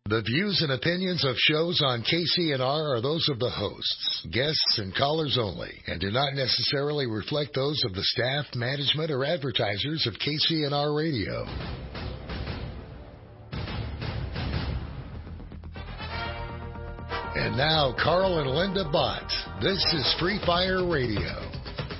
The views and opinions of shows on KCNR are those of the hosts, guests, and callers only, and do not necessarily reflect those of the staff, management, or advertisers of KCNR Radio. And now, Carl and Linda Bott. This is Free Fire Radio.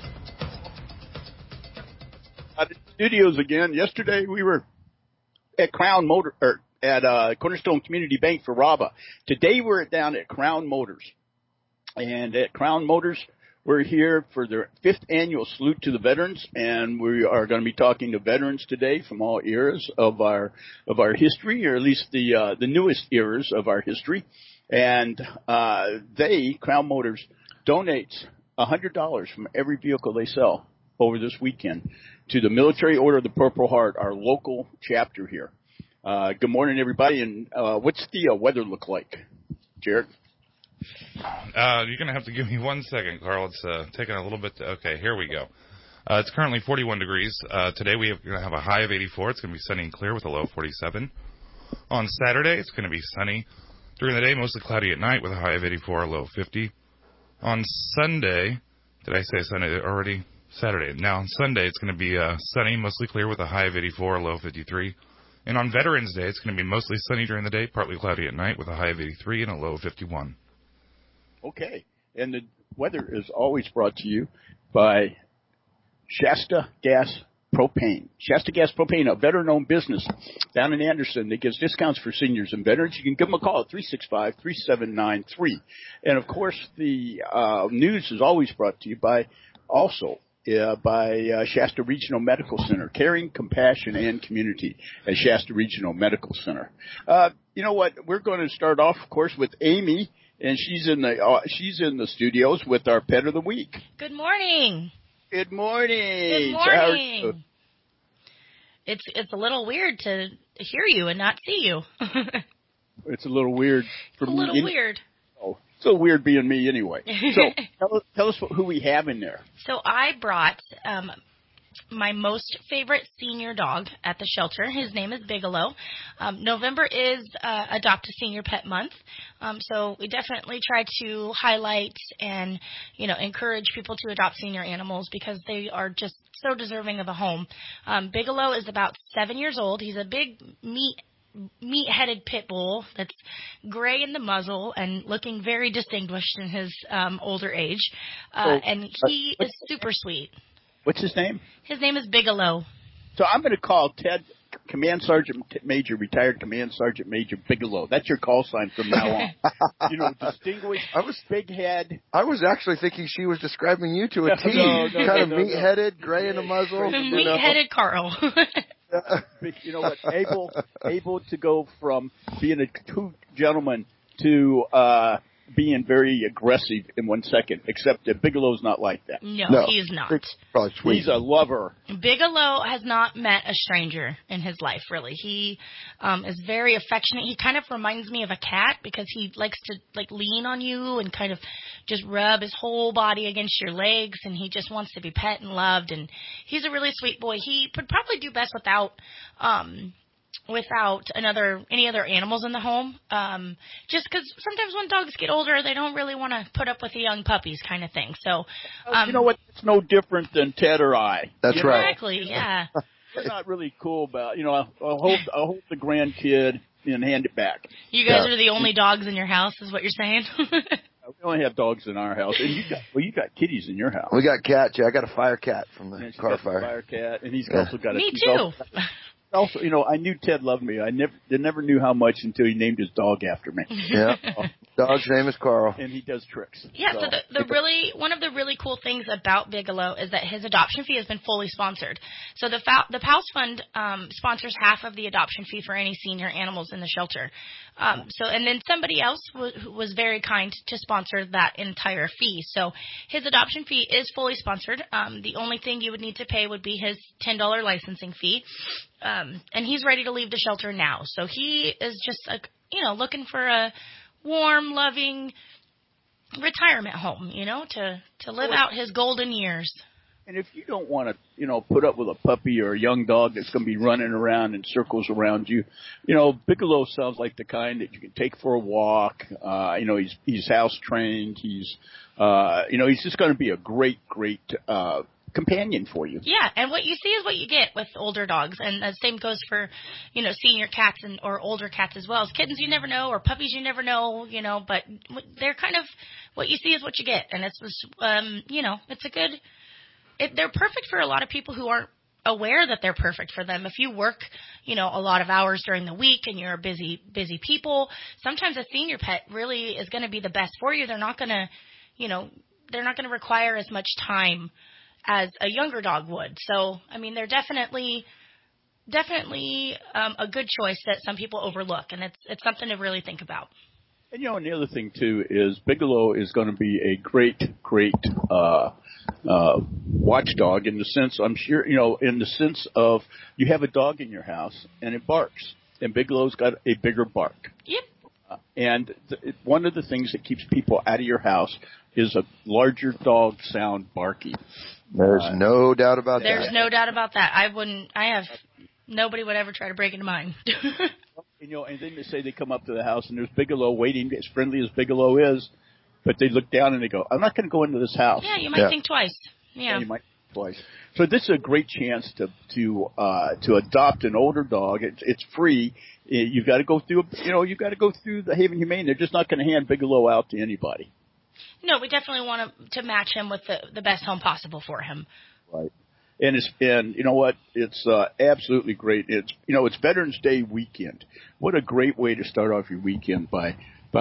The studios again. Yesterday we were at Cornerstone Community Bank for RABA. Today we're down at Crown Motors. And at Crown Motors, we're here for their 5th annual Salute to the Veterans, and we are going to be talking to veterans today from all eras of our history, or at least the newest eras of our history. And Crown Motors, donates $100 from every vehicle they sell over this weekend to the Military Order of the Purple Heart, our local chapter here. Good morning, everybody. And what's the weather look like, Jared? You're going to have to give me 1 second, Carl. It's taking a little bit. Okay, here we go. It's currently 41 degrees. Today we're going to have a high of 84. It's going to be sunny and clear with a low of 47. On Saturday, it's going to be sunny during the day, mostly cloudy at night with a high of 84, a low of 50. On Sunday, did I say Sunday already? Saturday. Now, on Sunday, it's going to be sunny, mostly clear with a high of 84, a low of 53. And on Veterans Day, it's going to be mostly sunny during the day, partly cloudy at night with a high of 83 and a low of 51. Okay. And the weather is always brought to you by Shasta Gas Propane. Shasta Gas Propane, a veteran-owned business down in Anderson that gives discounts for seniors and veterans. You can give them a call at 365-3793. And, of course, the news is always brought to you by Shasta Regional Medical Center, caring, compassion, and community at Shasta Regional Medical Center. You know what? We're going to start off, of course, with Amy, and she's in the studios with our Pet of the Week. Good morning. Good morning. Good morning. It's a little weird to hear you and not see you. It's a little weird for me. A little weird. Oh, it's a little weird being me anyway. So tell us who we have in there. So I brought my most favorite senior dog at the shelter. His name is Bigelow. November is Adopt a Senior Pet Month. So we definitely try to highlight and, encourage people to adopt senior animals because they are just so deserving of a home. Bigelow is about 7 years old. He's a big meat-headed pit bull that's gray in the muzzle and looking very distinguished in his older age. And he is super sweet. What's his name? His name is Bigelow. So I'm going to call Ted retired Command Sergeant Major Bigelow. That's your call sign from now on. Distinguished, big head. I was actually thinking she was describing you to a T. Kind of meat-headed, gray in the muzzle. Meat-headed Carl. You know what? Able to go from being a true gentleman to being very aggressive in 1 second, except that Bigelow's not like that. No, he's not. Probably sweet. He's a lover. Bigelow has not met a stranger in his life, really. He is very affectionate. He kind of reminds me of a cat because he likes to lean on you and kind of just rub his whole body against your legs, and he just wants to be pet and loved. And he's a really sweet boy. He would probably do best without any other animals in the home, just because sometimes when dogs get older, they don't really want to put up with the young puppies kind of thing. So, you know what? It's no different than Ted or I. That's right. Exactly, yeah. We're not really cool about, I'll hold the grandkid and hand it back. You guys are the only dogs in your house, is what you're saying? We only have dogs in our house, and you got kitties in your house. We got cats. Yeah, I got a fire cat from the car fire. Fire cat, and he's also got a. Me too. Also, I knew Ted loved me. I never knew how much until he named his dog after me. Yeah. Dog's name is Carl. And he does tricks. Yeah, so one of the really cool things about Bigelow is that his adoption fee has been fully sponsored. So the Pals Fund sponsors half of the adoption fee for any senior animals in the shelter. And then somebody else was very kind to sponsor that entire fee. So his adoption fee is fully sponsored. The only thing you would need to pay would be his $10 licensing fee. And he's ready to leave the shelter now. So he is just looking for a warm, loving retirement home, to live out his golden years. And if you don't want to, put up with a puppy or a young dog that's going to be running around in circles around you, Bigelow sounds like the kind that you can take for a walk. He's house trained. He's just going to be a great companion for you. Yeah, and what you see is what you get with older dogs, and the same goes for, senior cats or older cats as well. As kittens, you never know, or puppies, you never know, but they're kind of what you see is what you get, and it's it's a good. They're perfect for a lot of people who aren't aware that they're perfect for them. If you work, a lot of hours during the week and you're a busy people, sometimes a senior pet really is going to be the best for you. They're not going to require as much time as a younger dog would. So, they're definitely a good choice that some people overlook, and it's something to really think about. And and the other thing too is Bigelow is going to be a great watchdog in the sense, I'm sure, in the sense of you have a dog in your house and it barks, and Bigelow's got a bigger bark. Yep. And one of the things that keeps people out of your house is a larger dog sound barking. There's no doubt about that. There's no doubt about that. Nobody would ever try to break into mine. And then they say they come up to the house and there's Bigelow waiting, as friendly as Bigelow is, but they look down and they go, I'm not going to go into this house. Yeah, you might think twice. Yeah, you might think twice. So this is a great chance to adopt an older dog. It's free. You've got to go through, the Haven Humane. They're just not going to hand Bigelow out to anybody. No, we definitely want to match him with the best home possible for him. Right. And you know what? It's absolutely great. It's Veterans Day weekend. What a great way to start off your weekend by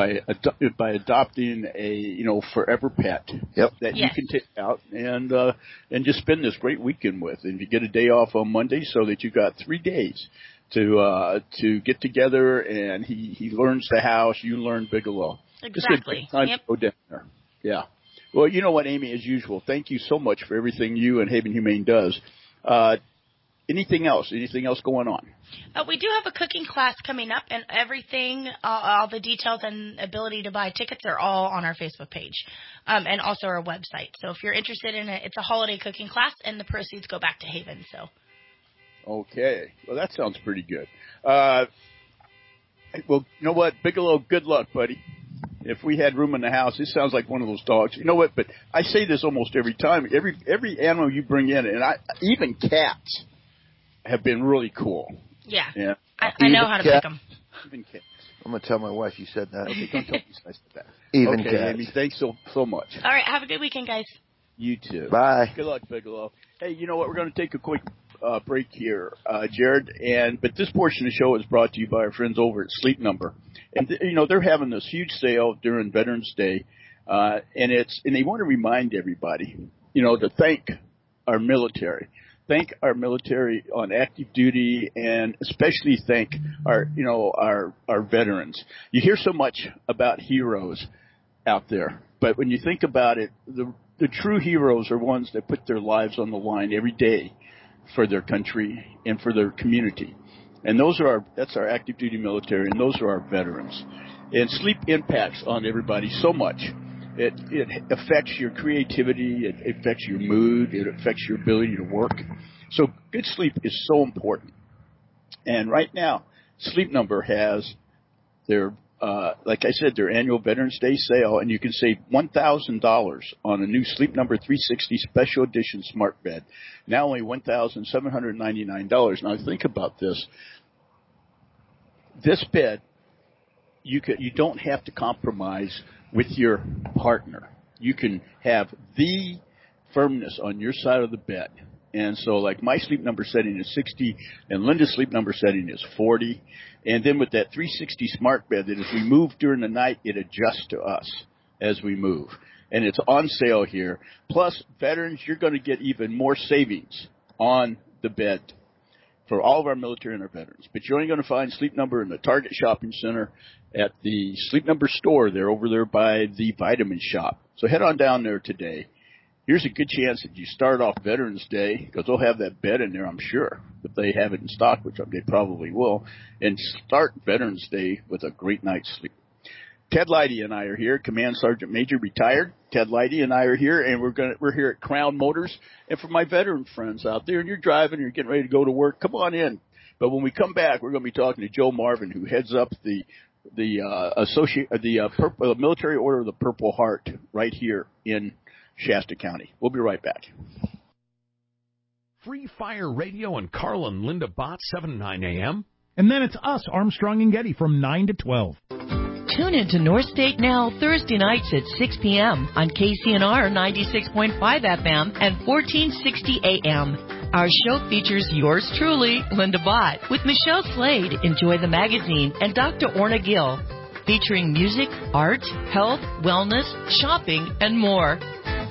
adopting a forever pet that you can take out and just spend this great weekend with. And you get a day off on Monday, so that you got 3 days to get together. And he learns the house, you learn Bigelow. Exactly. Time to go down there. Yeah. Well, you know what, Amy, as usual, thank you so much for everything you and Haven Humane does. Anything else? Anything else going on? We do have a cooking class coming up, and everything, all the details and ability to buy tickets are all on our Facebook page, and also our website. So if you're interested in it, it's a holiday cooking class, and the proceeds go back to Haven. So. Okay. Well, that sounds pretty good. Well, you know what, Bigelow, good luck, buddy. If we had room in the house, this sounds like one of those dogs. You know what? But I say this almost every time. Every animal you bring in, and even cats have been really cool. Yeah. I know how to pick them. Even cats. I'm going to tell my wife you said that. Okay, don't tell me I said that. Even cats. Amy, thanks so much. All right, have a good weekend, guys. You too. Bye. Good luck, Bigelow. Hey, you know what? We're going to take a quick break here, Jared. But this portion of the show is brought to you by our friends over at Sleep Number. And, they're having this huge sale during Veterans Day. And they want to remind everybody, to thank our military. Thank our military on active duty, and especially thank our veterans. You hear so much about heroes out there, but when you think about it, the true heroes are ones that put their lives on the line every day for their country and for their community. And that's our active duty military, and those are our veterans. And sleep impacts on everybody so much. It affects your creativity, it affects your mood, it affects your ability to work. So good sleep is so important. And right now, Sleep Number has their, like I said, their annual Veterans Day sale, and you can save $1,000 on a new Sleep Number 360 Special Edition Smart Bed. Now only $1,799. Now think about this. This bed, you don't have to compromise with your partner. You can have the firmness on your side of the bed. And so like my Sleep Number setting is 60 and Linda's Sleep Number setting is 40. And then with that 360 smart bed, that as we move during the night, it adjusts to us as we move. And it's on sale here. Plus, veterans, you're going to get even more savings on the bed for all of our military and our veterans. But you're only going to find Sleep Number in the Target Shopping Center, at the Sleep Number store. They're over there by the Vitamin Shop. So head on down there today. Here's a good chance that you start off Veterans Day, because they'll have that bed in there, I'm sure, if they have it in stock, which they probably will, and start Veterans Day with a great night's sleep. Ted Leidy and I are here. Command Sergeant Major, retired. Ted Leidy and I are here, and we're here at Crown Motors. And for my veteran friends out there, and you're driving, you're getting ready to go to work, come on in. But when we come back, we're going to be talking to Joe Marvin, who heads up the Military Order of the Purple Heart right here in Shasta County. We'll be right back. Free Fire Radio and Carl and Linda Bott, 7 to 9 a.m. And then it's us, Armstrong and Getty, from 9 to 12. Tune into North State Now Thursday nights at 6 p.m. on KCNR 96.5 FM and 1460 a.m. Our show features yours truly, Linda Bott, with Michelle Slade, Enjoy the Magazine, and Dr. Orna Gill, featuring music, art, health, wellness, shopping, and more.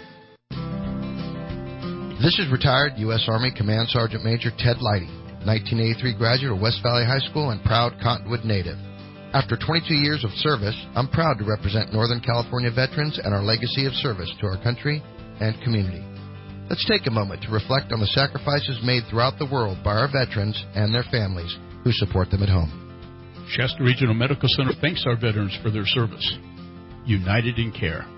This is retired U.S. Army Command Sergeant Major Ted Leidy, 1983 graduate of West Valley High School and proud Cottonwood native. After 22 years of service, I'm proud to represent Northern California veterans and our legacy of service to our country and community. Let's take a moment to reflect on the sacrifices made throughout the world by our veterans and their families who support them at home. Shasta Regional Medical Center thanks our veterans for their service. United in Care.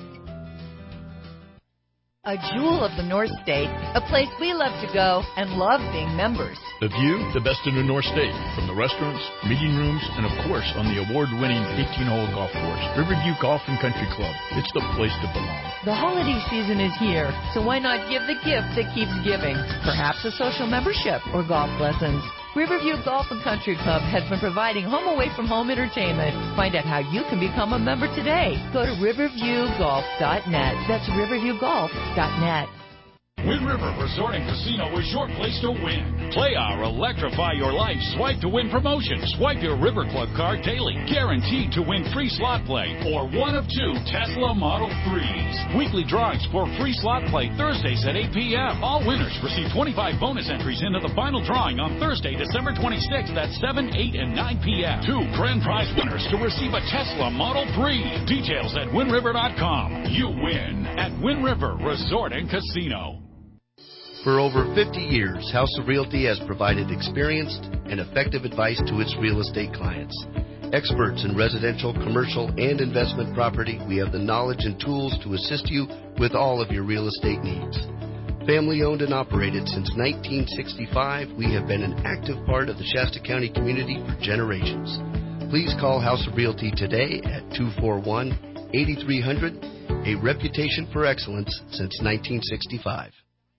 A jewel of the North State, a place we love to go and love being members. The view, the best in the North State, from the restaurants, meeting rooms, and of course on the award-winning 18-hole golf course, Riverview Golf and Country Club. It's the place to belong. The holiday season is here, so why not give the gift that keeps giving? Perhaps a social membership or golf lessons. Riverview Golf and Country Club has been providing home-away-from-home entertainment. Find out how you can become a member today. Go to riverviewgolf.net. That's riverviewgolf.net. Wind River Resort and Casino is your place to win. Play our Electrify Your Life Swipe to Win promotion. Swipe your River Club card daily, guaranteed to win free slot play or one of 2 Tesla Model 3s. Weekly drawings for free slot play Thursdays at 8 p.m. All winners receive 25 bonus entries into the final drawing on Thursday, December 26th at 7, 8, and 9 p.m. 2 grand prize winners to receive a Tesla Model 3. Details at WindRiver.com. You win at Wind River Resort and Casino. For over 50 years, House of Realty has provided experienced and effective advice to its real estate clients. Experts in residential, commercial, and investment property, we have the knowledge and tools to assist you with all of your real estate needs. Family owned and operated since 1965, we have been an active part of the Shasta County community for generations. Please call House of Realty today at 241-8300, a reputation for excellence since 1965.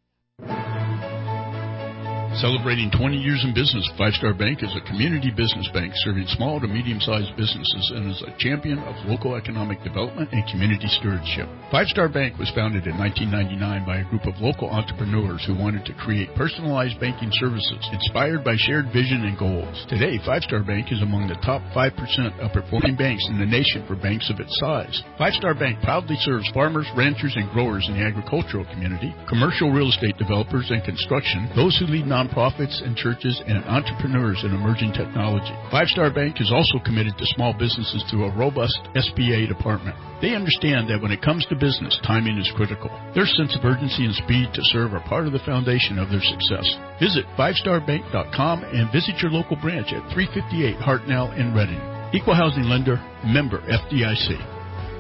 Celebrating 20 years in business, Five Star Bank is a community business bank serving small to medium-sized businesses and is a champion of local economic development and community stewardship. Five Star Bank was founded in 1999 by a group of local entrepreneurs who wanted to create personalized banking services inspired by shared vision and goals. Today, Five Star Bank is among the top 5% of performing banks in the nation for banks of its size. Five Star Bank proudly serves farmers, ranchers, and growers in the agricultural community, commercial real estate developers and construction, those who lead nonprofits and churches, and entrepreneurs in emerging technology. Five Star Bank is also committed to small businesses through a robust SBA department. They understand that when it comes to business, timing is critical. Their sense of urgency and speed to serve are part of the foundation of their success. Visit fivestarbank.com and visit your local branch at 358 Hartnell in Redding. Equal housing lender, member FDIC.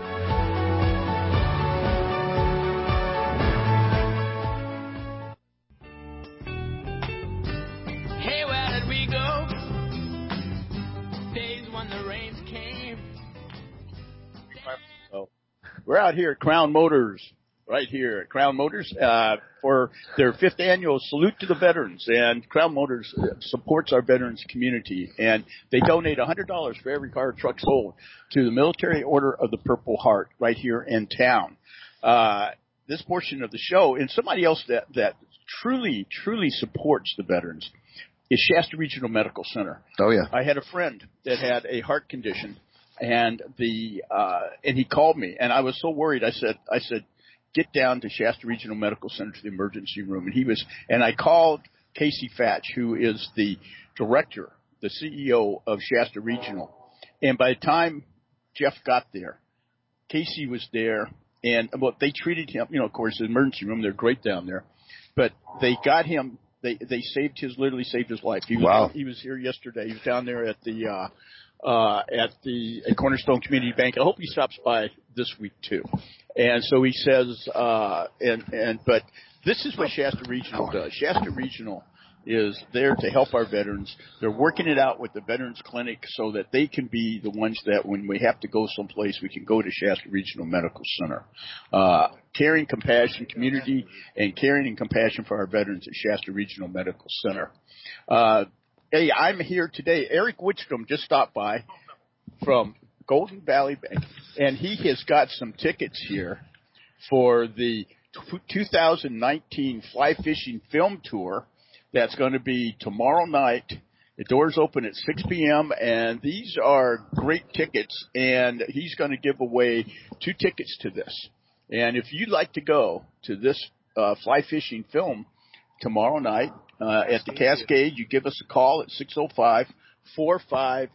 We're out here at Crown Motors, right here at Crown Motors, for their 5th annual Salute to the Veterans. And Crown Motors supports our veterans community, and they donate $100 for every car or truck sold to the Military Order of the Purple Heart right here in town. This portion of the show, and somebody else that truly supports the veterans, is Shasta Regional Medical Center. Oh, yeah. I had a friend that had a heart condition. And and he called me, and I was so worried. I said, get down to Shasta Regional Medical Center to the emergency room. And I called Casey Fatch, who is the director, the CEO of Shasta Regional. And by the time Jeff got there, Casey was there, and they treated him. Of course, the emergency room, they're great down there, but they got him. They literally saved his life. He was here yesterday. He was down there at the at Cornerstone Community Bank. I hope he stops by this week too. And so he says, but this is what Shasta Regional does. Shasta Regional is there to help our veterans. They're working it out with the Veterans Clinic so that they can be the ones that when we have to go someplace, we can go to Shasta Regional Medical Center. Caring, compassion, community, and caring and compassion for our veterans at Shasta Regional Medical Center. Hey, I'm here today. Eric Wickstrom just stopped by from Golden Valley Bank, and he has got some tickets here for the 2019 Fly Fishing Film Tour. That's going to be tomorrow night. The doors open at 6 p.m., and these are great tickets, and he's going to give away 2 tickets to this. And if you'd like to go to this fly fishing film tomorrow night at the Cascade, you give us a call at 605-4567,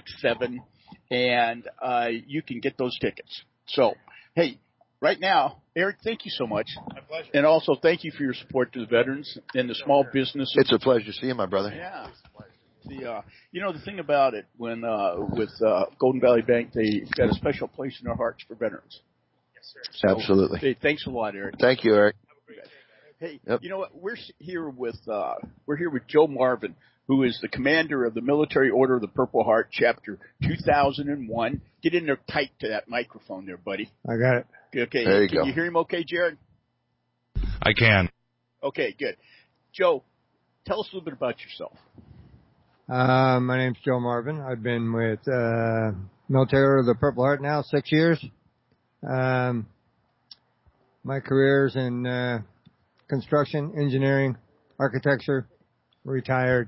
and you can get those tickets. So, hey, right now, Eric, thank you so much. My pleasure. And also thank you for your support to the veterans and the small businesses. It's a pleasure to see you, my brother. Yeah. The thing about it, when with Golden Valley Bank, they've got a special place in their hearts for veterans. Yes, sir. So, absolutely. Hey, thanks a lot, Eric. Thank you, Eric. Hey, You know what? We're here with Joe Marvin, who is the commander of the Military Order of the Purple Heart, Chapter 2001. Get in there tight to that microphone there, buddy. I got it. Okay. There you Can go. you hear him okay, Jared? I can. Okay, good. Joe, tell us a little bit about yourself. My name's Joe Marvin. I've been with Military Order of the Purple Heart now 6 years. My career's in construction, engineering, architecture, retired.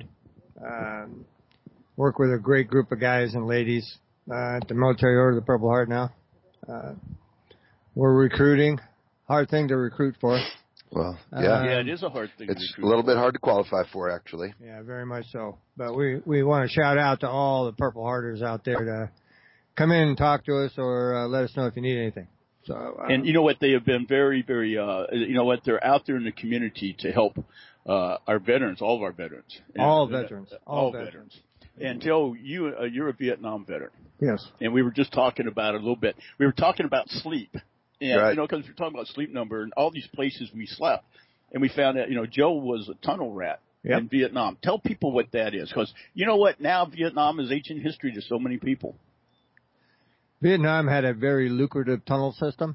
Work with a great group of guys and ladies at the Military Order of the Purple Heart now. We're recruiting. Hard thing to recruit for. Well, yeah. Yeah, it is a hard thing to recruit. It's a little bit hard to qualify for, actually. Yeah, very much so. But we want to shout out to all the Purple Hearters out there to come in and talk to us or let us know if you need anything. So, and you know what? They have been very, very, they're out there in the community to help our veterans, all of our veterans. All veterans. And Joe, you're a Vietnam veteran. Yes. And we were just talking about it a little bit. We were talking about sleep. And, right. Because we're talking about sleep number and all these places we slept. And we found out, Joe was a tunnel rat in Vietnam. Tell people what that is. Because you know what? Now Vietnam is ancient history to so many people. Vietnam had a very lucrative tunnel system.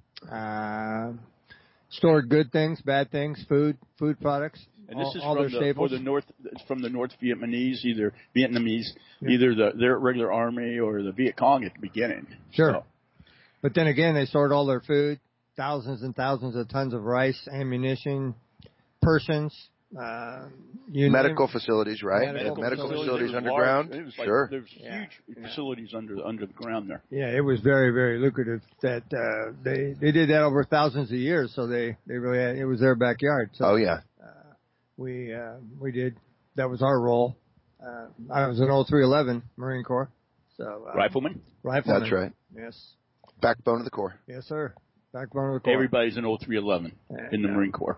Stored good things, bad things, food products. And this is all their staples. From the North Vietnamese, either their regular army or the Viet Cong at the beginning. Sure. So. But then again, they stored all their food, thousands and thousands of tons of rice, ammunition, persons, medical facilities, right? Medical facilities underground. Sure. There's huge facilities under the ground there. Yeah, it was very, very lucrative. That they did that over thousands of years, so they really had, it was their backyard. So, we did. That was our role. I was an 0311 Marine Corps. So Rifleman. That's right. Yes. Backbone of the Corps. Yes, sir. Backbone of the Corps. Everybody's an 0311 in the Marine Corps.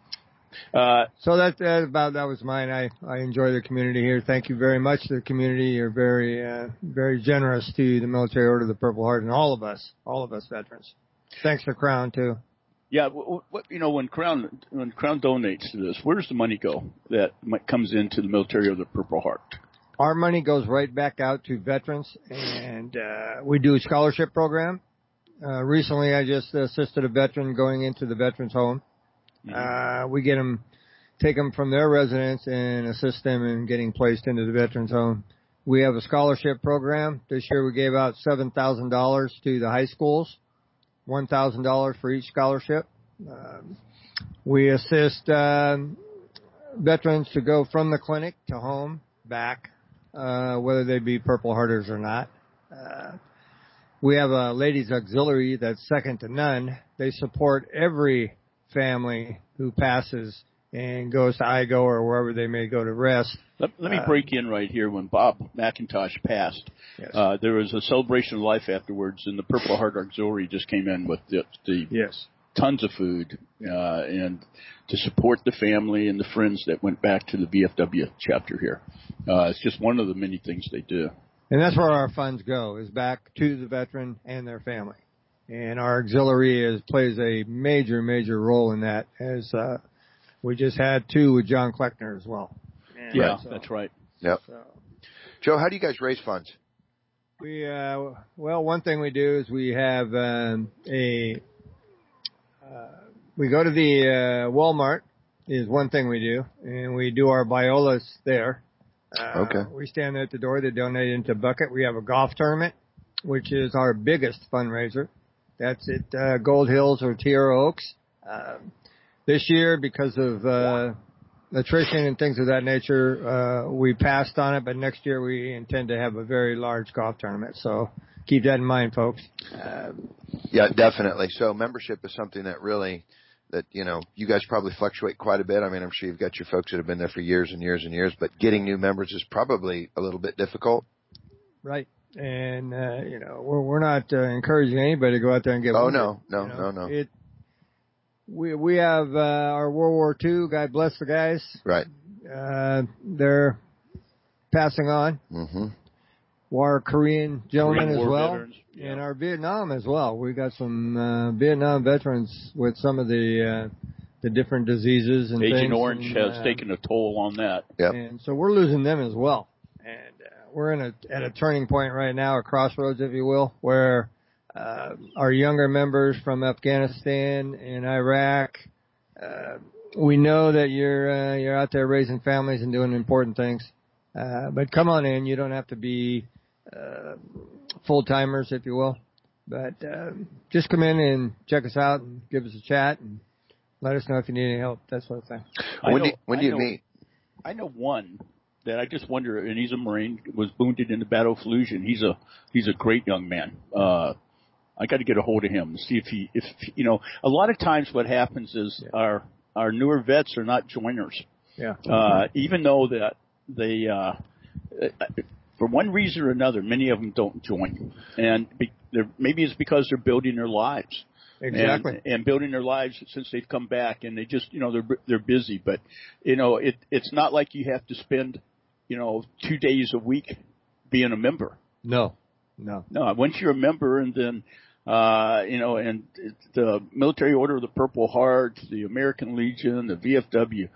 So that was mine. I enjoy the community here. Thank you very much to the community. You're very, very generous to the Military Order of the Purple Heart and all of us veterans. Thanks to Crown too. Yeah, when Crown donates to this, where does the money go that comes into the Military of the Purple Heart? Our money goes right back out to veterans, and we do a scholarship program. Recently, I just assisted a veteran going into the veterans home. Mm-hmm. We take them from their residence and assist them in getting placed into the veterans home. We have a scholarship program. This year we gave out $7,000 to the high schools, $1,000 for each scholarship. We assist veterans to go from the clinic to home, back, whether they be Purple Hearters or not. We have a ladies auxiliary that's second to none. They support every family who passes and goes to IGO or wherever they may go to rest. Let me break in right here. When Bob McIntosh passed, there was a celebration of life afterwards, and the Purple Heart Auxiliary just came in with the tons of food and to support the family and the friends that went back to the VFW chapter here. It's just one of the many things they do. And that's where our funds go, is back to the veteran and their family. And our auxiliary plays a major, major role in that, as we just had 2 with John Kleckner as well. And yeah, that's right. Yep. So, Joe, how do you guys raise funds? We one thing we do is we have we go to the Walmart is one thing we do, and we do our Biolas there. Okay. We stand at the door. They donate into Bucket. We have a golf tournament, which is our biggest fundraiser. That's at Gold Hills or Tierra Oaks. This year, because of attrition and things of that nature, we passed on it, but next year we intend to have a very large golf tournament. So keep that in mind, folks. Yeah, definitely. So membership is something that really, you guys probably fluctuate quite a bit. I mean, I'm sure you've got your folks that have been there for years and years and years, but getting new members is probably a little bit difficult. Right. And, we're not encouraging anybody to go out there and get wounded. No. We have our World War II, God bless the guys. Right. They're passing on. Mm-hmm. Our Korean gentlemen as well. Veterans, yeah. And our Vietnam as well. We got some Vietnam veterans with some of the different diseases and Agent things. Orange has taken a toll on that. Yep. And so we're losing them as well. And we're at a turning point right now, a crossroads, if you will, where our younger members from Afghanistan and Iraq, we know that you're out there raising families and doing important things. But come on in. You don't have to be full-timers, if you will. But just come in and check us out and give us a chat and let us know if you need any help, that sort of thing. When do you meet? I know one that I just wonder, and he's a Marine, was wounded in the Battle of Fallujah. He's a great young man. I got to get a hold of him and see if a lot of times what happens is our newer vets are not joiners. Yeah. Even though that they, for one reason or another, many of them don't join, and maybe it's because they're building their lives. Exactly. And building their lives since they've come back, and they just, they're busy. But, it's not like you have to spend, 2 days a week being a member. No. Once you're a member, and then, and the Military Order of the Purple Heart, the American Legion, the VFW,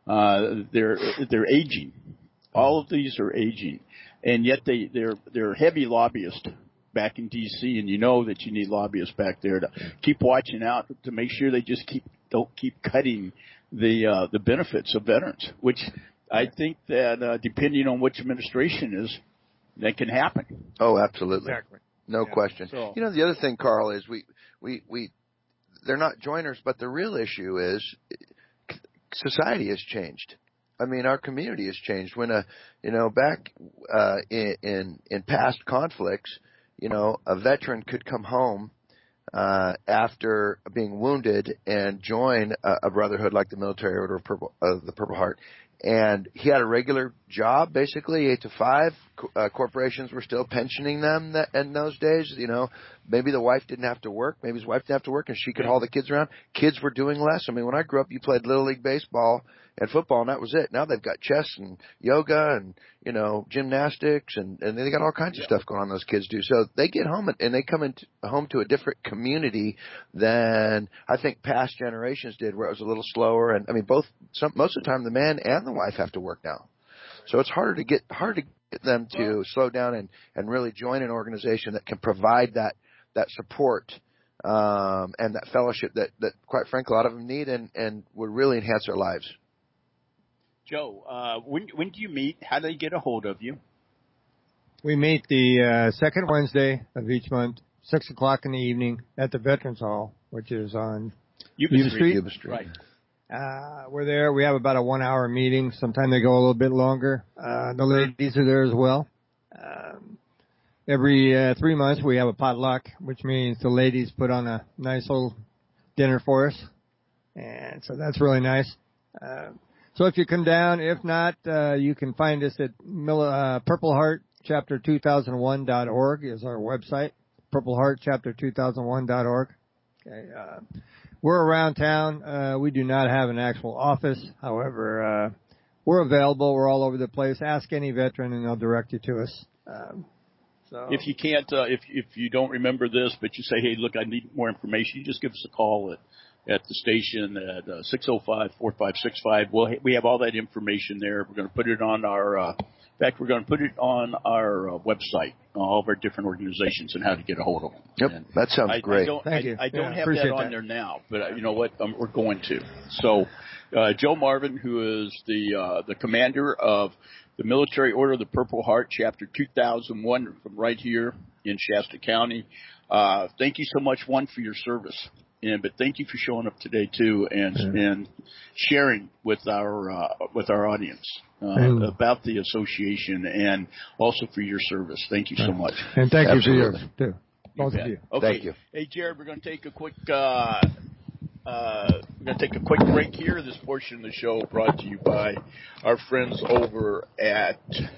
they're aging. All of these are aging, and yet they're heavy lobbyists back in D.C. And you know that you need lobbyists back there to keep watching out to make sure they just don't keep cutting the benefits of veterans, which I think that depending on which administration is, that can happen. Oh, absolutely. Exactly. No question. So, the other thing, Carl, is we they're not joiners, but the real issue is society has changed. I mean, our community has changed. When back in past conflicts, a veteran could come home after being wounded and join a brotherhood like the Military Order of the Purple Heart. And he had a regular job, basically 8 to 5. Corporations were still pensioning them in those days. Maybe the wife didn't have to work. Maybe his wife didn't have to work, and she could haul the kids around. Kids were doing less. I mean, when I grew up, you played Little League baseball and football, and that was it. Now they've got chess and yoga and, gymnastics, and they got all kinds of stuff going on those kids do. So they get home, and they come home to a different community than I think past generations did, where it was a little slower. And I mean, most of the time, the man and the wife have to work now. So it's hard to get them to slow down and really join an organization that can provide that support and that fellowship that quite frankly a lot of them need and would really enhance their lives. Joe, when do you meet? How do they get a hold of you? We meet the second Wednesday of each month, 6:00 in the evening at the Veterans Hall, which is on Yuba Street. Right. We're there. We have about a 1-hour meeting. Sometimes they go a little bit longer. The ladies are there as well. Every 3 months we have a potluck, which means the ladies put on a nice little dinner for us. And so that's really nice. So if you come down, if not, you can find us at purpleheartchapter2001.org is our website. purpleheartchapter2001.org. Okay. We're around town. We do not have an actual office. However, we're available. We're all over the place. Ask any veteran and they'll direct you to us. So if you can't, if you don't remember this, but you say, hey, look, I need more information, you just give us a call at the station at 605-4565. We have all that information there. We're going to put it on our. In fact, we're going to put it on our website, all of our different organizations and how to get a hold of them. Yep, and that sounds great. Thank you. I don't have appreciate that on there now, but you know what? We're going to. So, Joe Marvin, who is the commander of the Military Order of the Purple Heart, Chapter 2001, from right here in Shasta County. Thank you so much, one, for your service. But thank you for showing up today too, and sharing with our audience about the association, and also for your service. Thank you so much. And thank you for yours too, both of you. Okay. Thank you. Hey, Jared, we're going to take a quick break here. This portion of the show brought to you by our friends over at.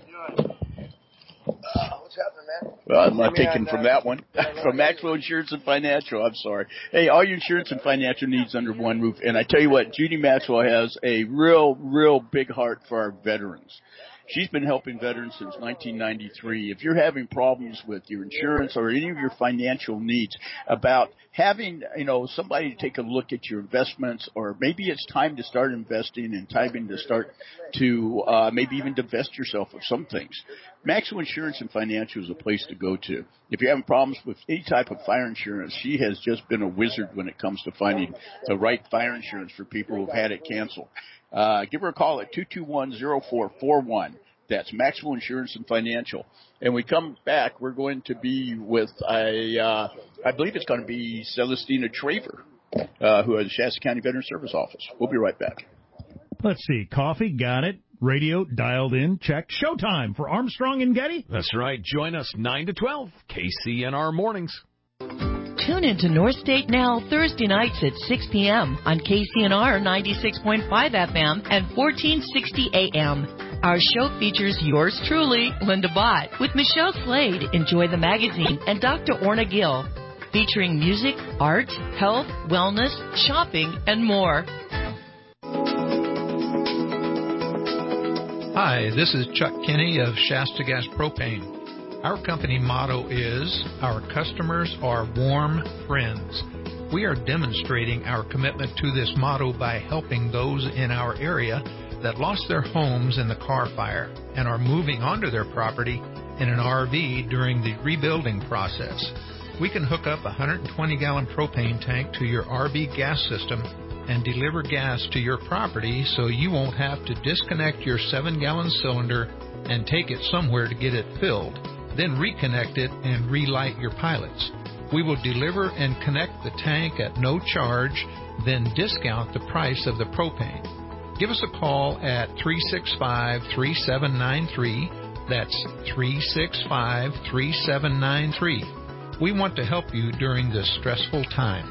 What's happening, man? Well, I'm not taking from that one. From Maxwell Insurance and Financial. I'm sorry. Hey, all your insurance and financial needs under one roof. And I tell you what, Judy Maxwell has a real big heart for our veterans. She's been helping veterans since 1993. If you're having problems with your insurance or any of your financial needs, about having, somebody to take a look at your investments, or maybe it's time to start investing and time to start to maybe even divest yourself of some things, Maxwell Insurance and Financial is a place to go to. If you're having problems with any type of fire insurance, she has just been a wizard when it comes to finding the right fire insurance for people who've had it canceled. Give her a call at 221-0441. That's Maxwell Insurance and Financial. And we come back, we're going to be with I believe it's going to be Celestina Traver, who is the Shasta County Veteran Service Office. We'll be right back. Let's see. Coffee, got it. Radio, dialed in, check. Showtime for Armstrong and Getty. That's right. Join us 9 to 12, KCNR Mornings. Tune into North State Now Thursday nights at 6 p.m. on KCNR 96.5 FM and 1460 AM. Our show features yours truly, Linda Bott, with Michelle Slade, Enjoy the Magazine, and Dr. Orna Gill, featuring music, art, health, wellness, shopping, and more. Hi, this is Chuck Kinney of Shasta Gas Propane. Our company motto is, our customers are warm friends. We are demonstrating our commitment to this motto by helping those in our area that lost their homes in the Carr Fire and are moving onto their property in an RV during the rebuilding process. We can hook up a 120-gallon propane tank to your RV gas system and deliver gas to your property so you won't have to disconnect your 7-gallon cylinder and take it somewhere to get it filled, then reconnect it and relight your pilots. We will deliver and connect the tank at no charge, then discount the price of the propane. Give us a call at 365-3793. That's 365-3793. We want to help you during this stressful time.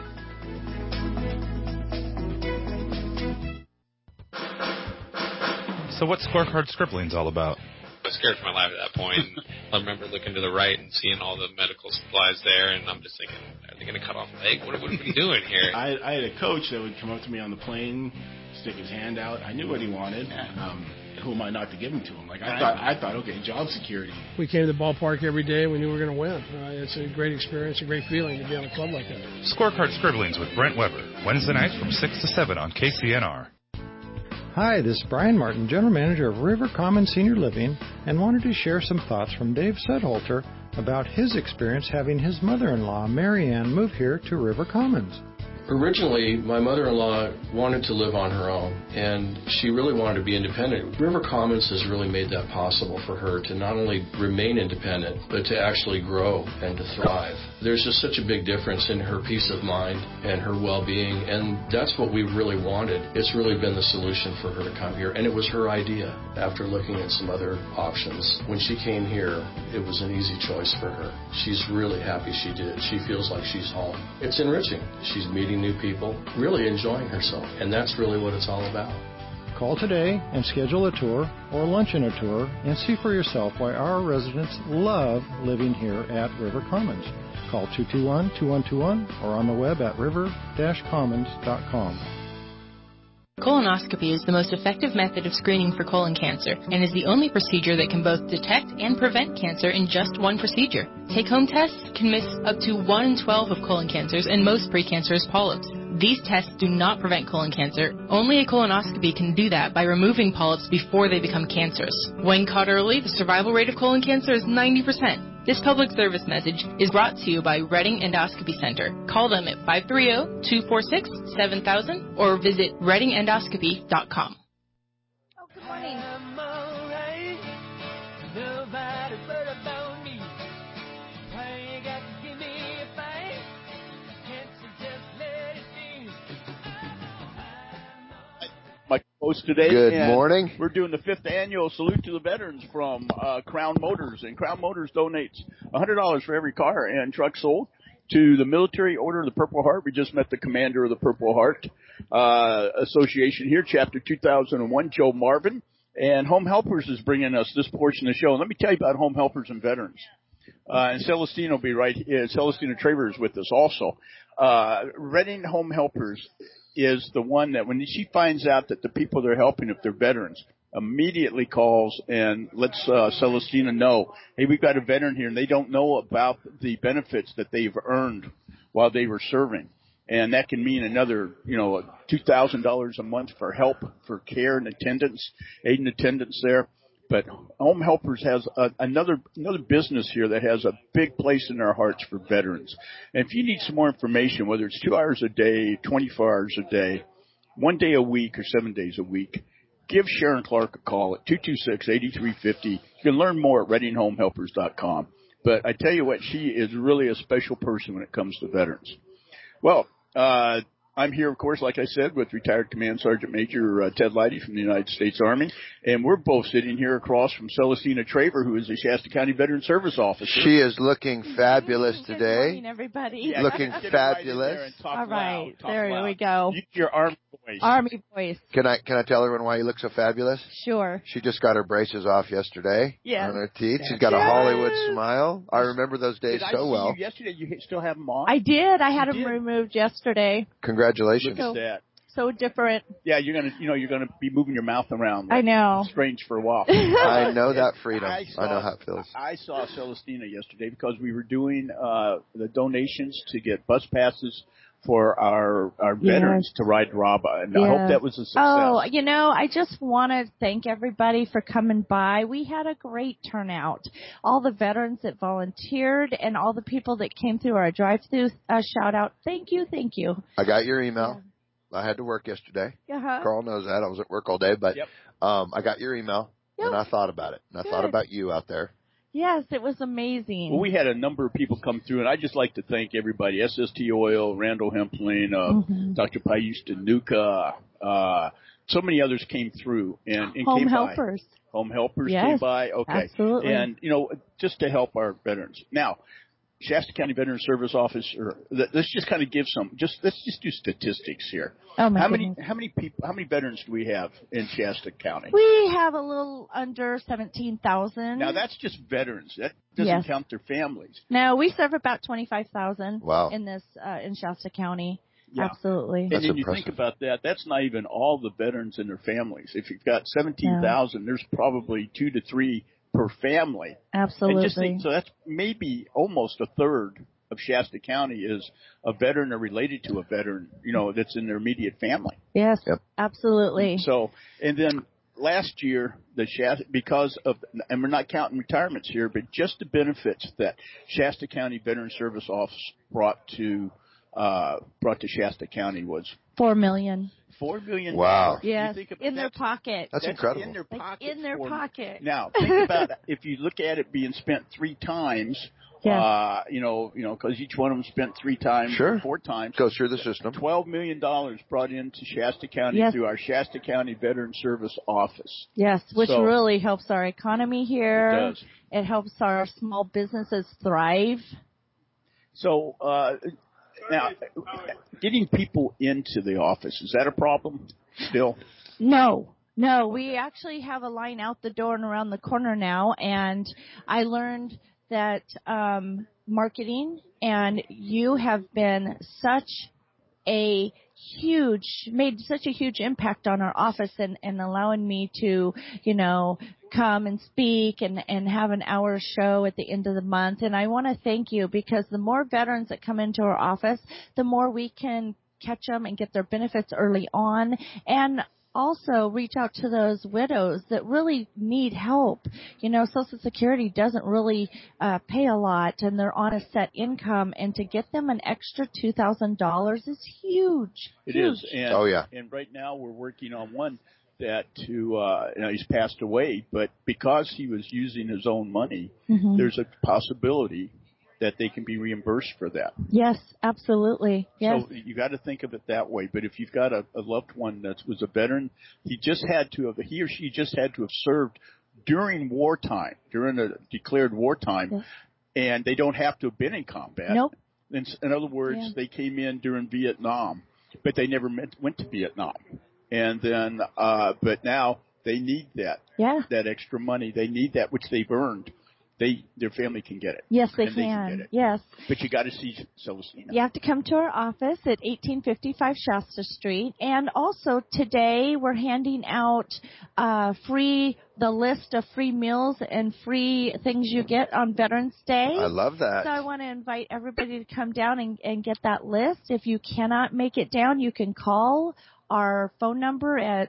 So what's Scorecard Scribblings all about? I was scared for my life at that point. I remember looking to the right and seeing all the medical supplies there, and I'm just thinking, are they going to cut off a leg? What are we doing here? I had a coach that would come up to me on the plane, stick his hand out. I knew what he wanted. Who am I not to give him to him? I thought, okay, job security. We came to the ballpark every day. We knew we were going to win. It's a great experience, a great feeling to be on a club like that. Scorecard Scribblings with Brent Weber, Wednesday nights from 6 to 7 on KCNR. Hi, this is Brian Martin, General Manager of River Commons Senior Living, and wanted to share some thoughts from Dave Sudholter about his experience having his mother-in-law, Mary Ann, move here to River Commons. Originally, my mother-in-law wanted to live on her own, and she really wanted to be independent. River Commons has really made that possible for her to not only remain independent, but to actually grow and to thrive. There's just such a big difference in her peace of mind and her well-being, and that's what we really wanted. It's really been the solution for her to come here, and it was her idea after looking at some other options. When she came here, it was an easy choice for her. She's really happy she did. She feels like she's home. It's enriching. She's meeting new people, really enjoying herself, and that's really what it's all about. Call today and schedule a tour or lunch in a tour and see for yourself why our residents love living here at River Commons. Call 221-2121 or on the web at river-commons.com. Colonoscopy is the most effective method of screening for colon cancer and is the only procedure that can both detect and prevent cancer in just one procedure. Take-home tests can miss up to 1 in 12 of colon cancers and most precancerous polyps. These tests do not prevent colon cancer. Only a colonoscopy can do that by removing polyps before they become cancerous. When caught early, the survival rate of colon cancer is 90%. This public service message is brought to you by Reading Endoscopy Center. Call them at 530-246-7000 or visit readingendoscopy.com. Oh, good morning. My host today. Good and morning. We're doing the 5th annual Salute to the Veterans from Crown Motors, and Crown Motors donates $100 for every car and truck sold to the Military Order of the Purple Heart. We just met the commander of the Purple Heart Association here, Chapter 2001, Joe Marvin, and Home Helpers is bringing us this portion of the show. And let me tell you about Home Helpers and Veterans. And Celestina will be right here. Celestina Traver is with us also. Reading Home Helpers is the one that when she finds out that the people they're helping, if they're veterans, immediately calls and lets Celestina know, hey, we've got a veteran here, and they don't know about the benefits that they've earned while they were serving. And that can mean another, $2,000 a month for help, for care and attendance, aid and attendance there. But Home Helpers has another business here that has a big place in our hearts for veterans. And if you need some more information, whether it's 2 hours a day, 24 hours a day, 1 day a week, or 7 days a week, give Sharon Clark a call at 226-8350. You can learn more at readinghomehelpers.com. But I tell you what, she is really a special person when it comes to veterans. Well, I'm here, of course, like I said, with retired Command Sergeant Major Ted Leidy from the United States Army, and we're both sitting here across from Celestina Traver, who is the Shasta County Veteran Service Officer. She is looking fabulous today. Good morning, everybody. Yeah, looking fabulous. All right, there we go. Use your Army voice. Army voice. Can I tell everyone why you look so fabulous? Sure. She just got her braces off yesterday on her teeth. She's got a Hollywood smile. I remember those days so well. Did I see you yesterday? You still have them on? I did. I had them removed yesterday. Congratulations. Look at that. So different. Yeah, you're gonna be moving your mouth around. I know. Strange for a while. I know that freedom. I know how it feels. I saw Celestina yesterday because we were doing the donations to get bus passes for our veterans to ride RABA, and I hope that was a success. Oh, I just want to thank everybody for coming by. We had a great turnout. All the veterans that volunteered and all the people that came through our drive-through shout out. Thank you. I got your email. I had to work yesterday. Carl knows that. I was at work all day, but I got your email, and I thought about it. And I thought about you out there. Yes, it was amazing. Well, we had a number of people come through, and I'd just like to thank everybody. SST Oil, Randall Hempling, Dr. Payush Danuka, so many others came through and Home came Helpers. by. Home Helpers came by. Okay. Absolutely. And, just to help our veterans. Now, Shasta County Veteran Service Office, let's just kind of give let's just do statistics here. Oh my how goodness. many veterans do we have in Shasta County? We have a little under 17,000. Now that's just veterans. That doesn't count their families. No, we serve about 25,000 wow. in in Shasta County. Yeah. Absolutely. And then you think about that, that's not even all the veterans and their families. If you've got 17,000, there's probably 2 to 3 per family. Absolutely. And so that's maybe almost a third of Shasta County is a veteran or related to a veteran, that's in their immediate family. Yes, absolutely. So, and then last year, because of, and we're not counting retirements here, but just the benefits that Shasta County Veteran Service Office brought to Shasta County was $4 million. $4 million. Wow. Yes, in their pocket. That's incredible. In their pocket. In their pocket. Now, think about if you look at it being spent 3 times, because each one of them spent 3 times or 4 times. Goes through the system. $12 million brought into Shasta County through our Shasta County Veteran Service Office. Yes, which really helps our economy here. It does. It helps our small businesses thrive. So, now, getting people into the office, is that a problem still? No, we actually have a line out the door and around the corner now, and I learned that marketing, and you have been such a made such a huge impact on our office and allowing me to, come and speak and have an hour show at the end of the month. And I want to thank you, because the more veterans that come into our office, the more we can catch them and get their benefits early on, and also reach out to those widows that really need help. Social Security doesn't really pay a lot, and they're on a set income, and to get them an extra $2,000 is huge. It is. And, And right now we're working on one that he's passed away, but because he was using his own money, there's a possibility that they can be reimbursed for that. Yes, absolutely. Yes. So you got to think of it that way. But if you've got a loved one that was a veteran, he or she just had to have served during wartime, during a declared wartime, and they don't have to have been in combat. Nope. In other words, they came in during Vietnam, but they never went to Vietnam. And then, but now they need that extra money. They need that, which they've earned. Their family can get it. Yes, they can can. get it. Yes. But you got to see Celestina. You have to come to our office at 1855 Shasta Street. And also today we're handing out the list of free meals and free things you get on Veterans Day. I love that. So I want to invite everybody to come down and get that list. If you cannot make it down, you can call our phone number at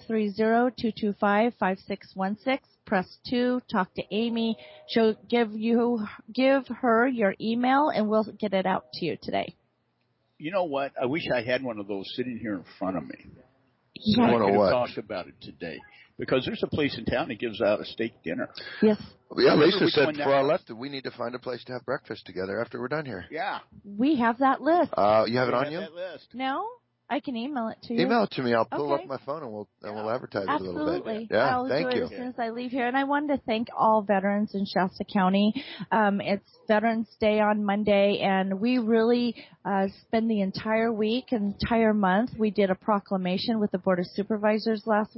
530-225-5616. Press 2, talk to Amy. She'll give her your email, and we'll get it out to you today. You know what? I wish I had one of those sitting here in front of me. Yeah. I could have talked about it today. Because there's a place in town that gives out a steak dinner. Yes. Yeah, Lisa said before I left that we need to find a place to have breakfast together after we're done here. Yeah. We have that list. You have it on you? That list. No? I can email it to you. Email it to me. I'll pull up my phone and we'll advertise it a little bit. Absolutely. Yeah, I'll thank do you. it as soon as I leave here. And I wanted to thank all veterans in Shasta County. It's Veterans Day on Monday, and we really spend the entire week and entire month. We did a proclamation with the Board of Supervisors last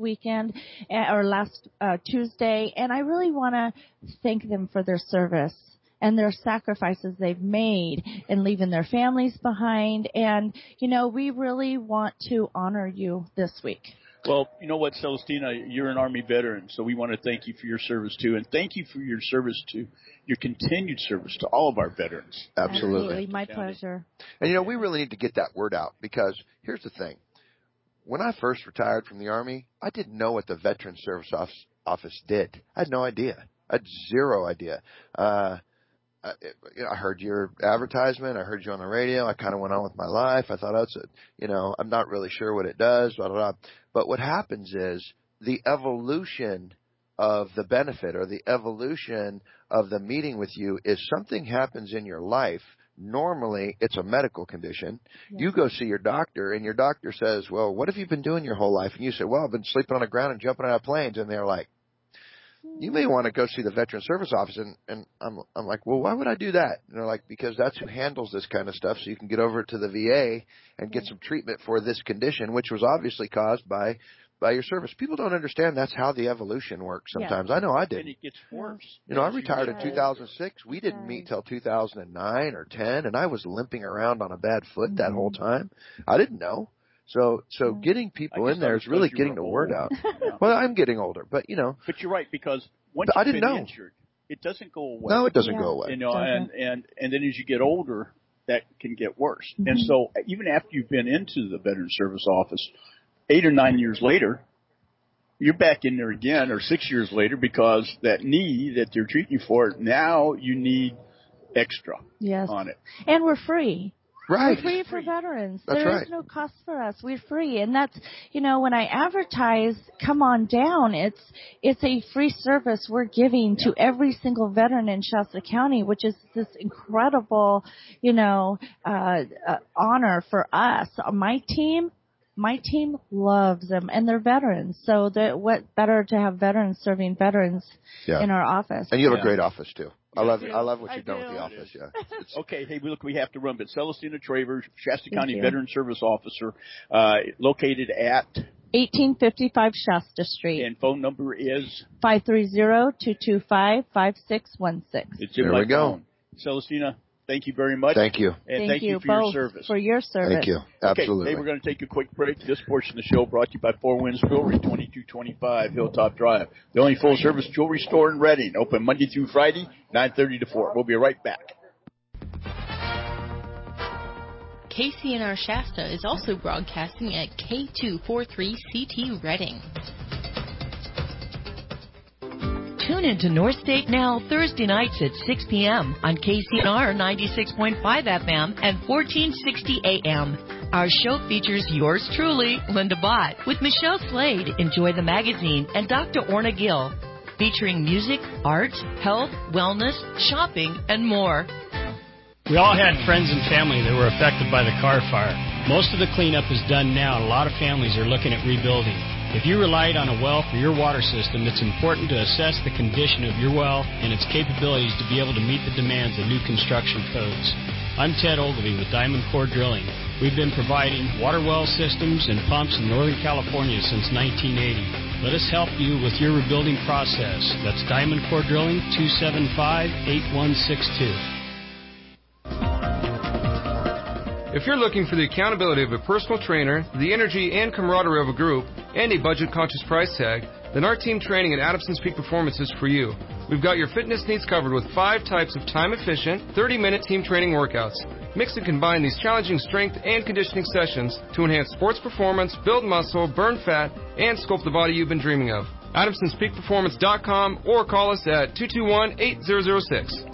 Tuesday, and I really want to thank them for their service and their sacrifices they've made in leaving their families behind. And, we really want to honor you this week. Well, you know what, Celestina, you're an Army veteran, so we want to thank you for your service, too. And thank you for your continued service to all of our veterans. Absolutely. My pleasure. And, we really need to get that word out, because here's the thing. When I first retired from the Army, I didn't know what the Veterans Service Office did. I had no idea. I had zero idea. I heard your advertisement. I heard you on the radio. I kind of went on with my life. I thought, I'm not really sure what it does, blah, blah, blah. But what happens is the evolution of the benefit or the evolution of the meeting with you is something happens in your life. Normally, it's a medical condition. Yes. You go see your doctor, and your doctor says, well, what have you been doing your whole life? And you say, well, I've been sleeping on the ground and jumping out of planes. And they're like, you may want to go see the Veterans Service Office. And I'm like, well, why would I do that? And they're like, because that's who handles this kind of stuff. So you can get over to the VA and get some treatment for this condition, which was obviously caused by your service. People don't understand that's how the evolution works sometimes. Yeah. I know I did. And it gets worse. I retired in 2006. We didn't meet till 2009 or 10, and I was limping around on a bad foot that whole time. I didn't know. So getting people in there is really getting the word out. Well, I'm getting older, but But you're right, because once you've been injured, it doesn't go away. No, it doesn't go away. And then as you get older, that can get worse. Mm-hmm. And so even after you've been into the Veterans Service Office, 8 or 9 years later, you're back in there again, or 6 years later, because that knee that they're treating you for, now you need extra on it. And we're free. Right. We're free for veterans. That's there is no cost for us. We're free. And that's, when I advertise, come on down, it's a free service we're giving to every single veteran in Shasta County, which is this incredible, honor for us. My team loves them, and they're veterans. So what better to have veterans serving veterans in our office. And you have a great office, too. I love what you've done with the office. Yeah. Okay. Hey, look, we have to run, but Celestina Travers, Shasta County Veteran Service Officer, located at 1855 Shasta Street. And phone number is 530-225-5616. It's in my phone. Celestina, thank you very much. Thank you. And thank you for both your service. for your service. Thank you. Absolutely. Okay, hey, we're going to take a quick break. This portion of the show brought to you by Four Winds Jewelry, 2225 Hilltop Drive. The only full-service jewelry store in Reading. Open Monday through Friday, 9:30 to 4. We'll be right back. KCNR Shasta is also broadcasting at K243CT Reading. Tune into North State Now Thursday nights at 6 p.m. on KCNR 96.5 FM and 1460 AM. Our show features yours truly, Linda Bott, with Michelle Slade, Enjoy the Magazine, and Dr. Orna Gill, featuring music, art, health, wellness, shopping, and more. We all had friends and family that were affected by the car fire. Most of the cleanup is done now, and a lot of families are looking at rebuilding. If you relied on a well for your water system, it's important to assess the condition of your well and its capabilities to be able to meet the demands of new construction codes. I'm Ted Ogilvie with Diamond Core Drilling. We've been providing water well systems and pumps in Northern California since 1980. Let us help you with your rebuilding process. That's Diamond Core Drilling, 275-8162. If you're looking for the accountability of a personal trainer, the energy and camaraderie of a group, and a budget-conscious price tag, then our team training at Adamson's Peak Performance is for you. We've got your fitness needs covered with 5 types of time-efficient, 30-minute team training workouts. Mix and combine these challenging strength and conditioning sessions to enhance sports performance, build muscle, burn fat, and sculpt the body you've been dreaming of. AdamsonsPeakPerformance.com or call us at 221-8006.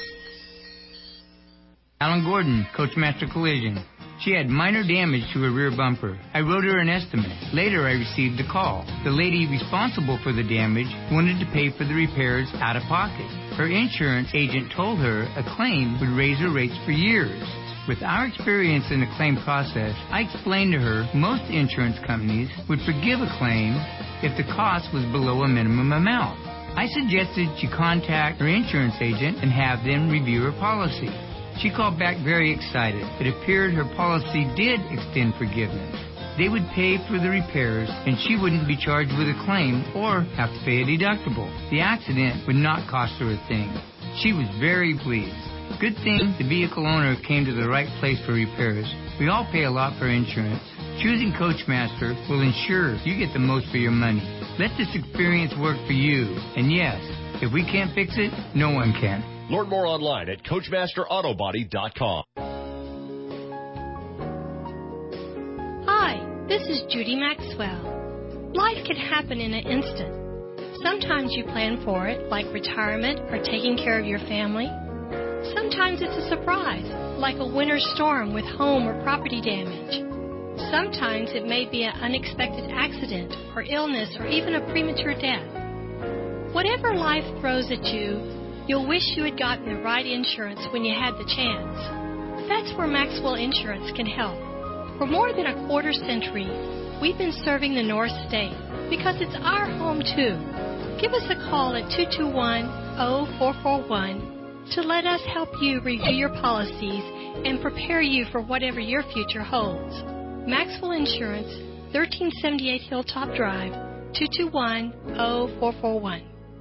Alan Gordon, Coachmaster Collision. She had minor damage to her rear bumper. I wrote her an estimate. Later, I received a call. The lady responsible for the damage wanted to pay for the repairs out of pocket. Her insurance agent told her a claim would raise her rates for years. With our experience in the claim process, I explained to her most insurance companies would forgive a claim if the cost was below a minimum amount. I suggested she contact her insurance agent and have them review her policy. She called back very excited. It appeared her policy did extend forgiveness. They would pay for the repairs, and she wouldn't be charged with a claim or have to pay a deductible. The accident would not cost her a thing. She was very pleased. Good thing the vehicle owner came to the right place for repairs. We all pay a lot for insurance. Choosing Coachmaster will ensure you get the most for your money. Let this experience work for you. And yes, if we can't fix it, no one can. Learn more online at CoachmasterAutobody.com. Hi, this is Judy Maxwell. Life can happen in an instant. Sometimes you plan for it, like retirement or taking care of your family. Sometimes it's a surprise, like a winter storm with home or property damage. Sometimes it may be an unexpected accident or illness or even a premature death. Whatever life throws at you, you'll wish you had gotten the right insurance when you had the chance. That's where Maxwell Insurance can help. For more than a quarter century, we've been serving the North State because it's our home too. Give us a call at 221-0441 to let us help you review your policies and prepare you for whatever your future holds. Maxwell Insurance, 1378 Hilltop Drive, 221-0441.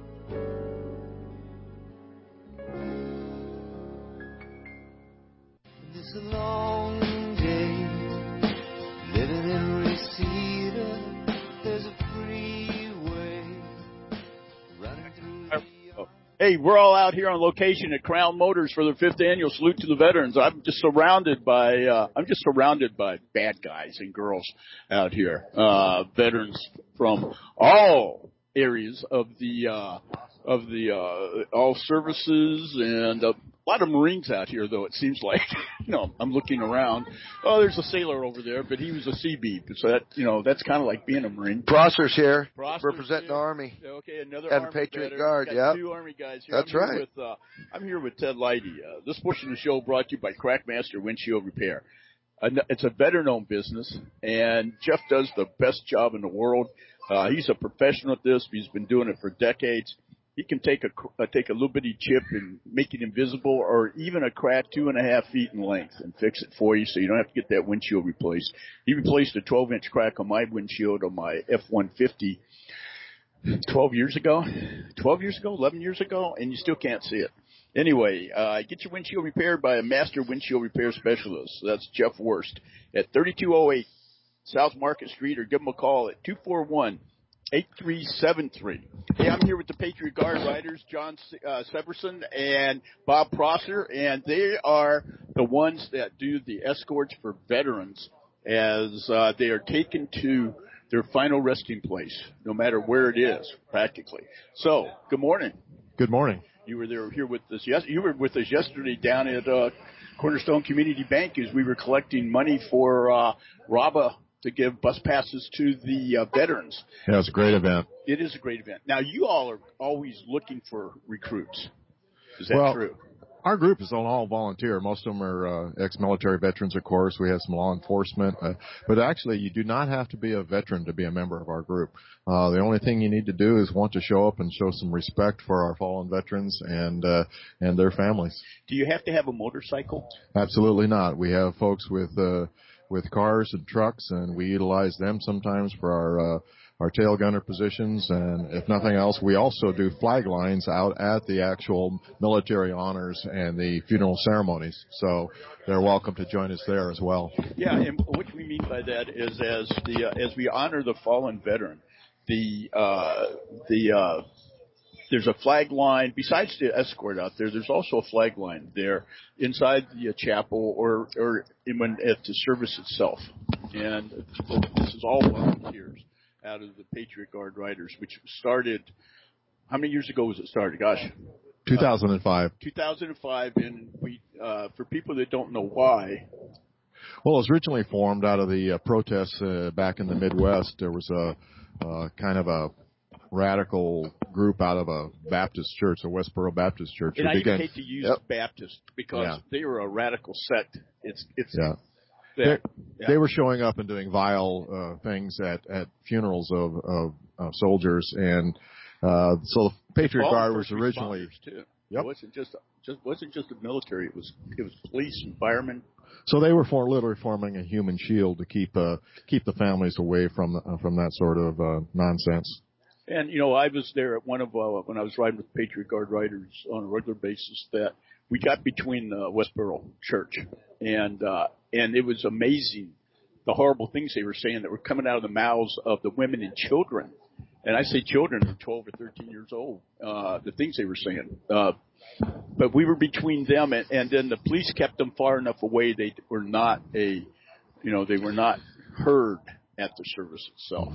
It's a long day living in Reseda. There's a freeway running through. Hey, we're all out here on location at Crown Motors for their 5th annual Salute to the Veterans. I'm just surrounded by bad guys and girls out here, veterans from all areas of the all services, and a lot of Marines out here, though, it seems like. I'm looking around. Oh, there's a sailor over there, but he was a Seabeat. So that's kind of like being a Marine. Prosser's here, representing the Army. Okay, another and Army Patriot veteran. Guard, Got yeah. 2 Army guys here. That's right. I'm here with Ted Leidy. This portion of the show brought to you by Crackmaster Windshield Repair. It's a veteran-owned business, and Jeff does the best job in the world. He's a professional at this. He's been doing it for decades. He can take a little bitty chip and make it invisible, or even a crack 2.5 feet in length, and fix it for you, so you don't have to get that windshield replaced. He replaced a 12-inch crack on my windshield on my F-150 11 years ago, and you still can't see it. Anyway, get your windshield repaired by a master windshield repair specialist. That's Jeff Worst at 3208 South Market Street, or give them a call at 241-8373. Hey, I'm here with the Patriot Guard Riders, John Severson and Bob Prosser, and they are the ones that do the escorts for veterans as they are taken to their final resting place, no matter where it is, practically. So, good morning. Good morning. You were here with us. You were with us yesterday down at Cornerstone Community Bank as we were collecting money for RABA to give bus passes to the veterans. Yeah, it's a great event. It is a great event. Now, you all are always looking for recruits. Is that true? Our group is all volunteer. Most of them are ex-military veterans, of course. We have some law enforcement. But actually, you do not have to be a veteran to be a member of our group. The only thing you need to do is want to show up and show some respect for our fallen veterans and their families. Do you have to have a motorcycle? Absolutely not. We have folks with cars and trucks, and we utilize them sometimes for our tail gunner positions, and if nothing else, we also do flag lines out at the actual military honors and the funeral ceremonies. So they're welcome to join us there as well. Yeah, and what we mean by that is as we honor the fallen veteran, there's a flag line besides the escort out there. There's also a flag line there inside the chapel or at the service itself, and this is all volunteers out of the Patriot Guard Riders, which started, how many years ago was it started? Gosh. 2005. 2005, and we, for people that don't know why. Well, it was originally formed out of the protests back in the Midwest. There was a kind of a radical group out of a Baptist church, a Westboro Baptist church. And I even hate to use Baptist because they were a radical sect. They were showing up and doing vile things at funerals of soldiers, and so the Patriot Guard was originally. Too. Yep. It wasn't just the military. It was police and firemen. So they were literally forming a human shield to keep the families away from that sort of nonsense. And I was there at one of when I was riding with Patriot Guard Riders on a regular basis. That we got between the Westboro Church and it was amazing the horrible things they were saying that were coming out of the mouths of the women and children. And I say children, 12 or 13 years old. The things they were saying. But we were between them, and then the police kept them far enough away. They were not they were not heard at the service itself.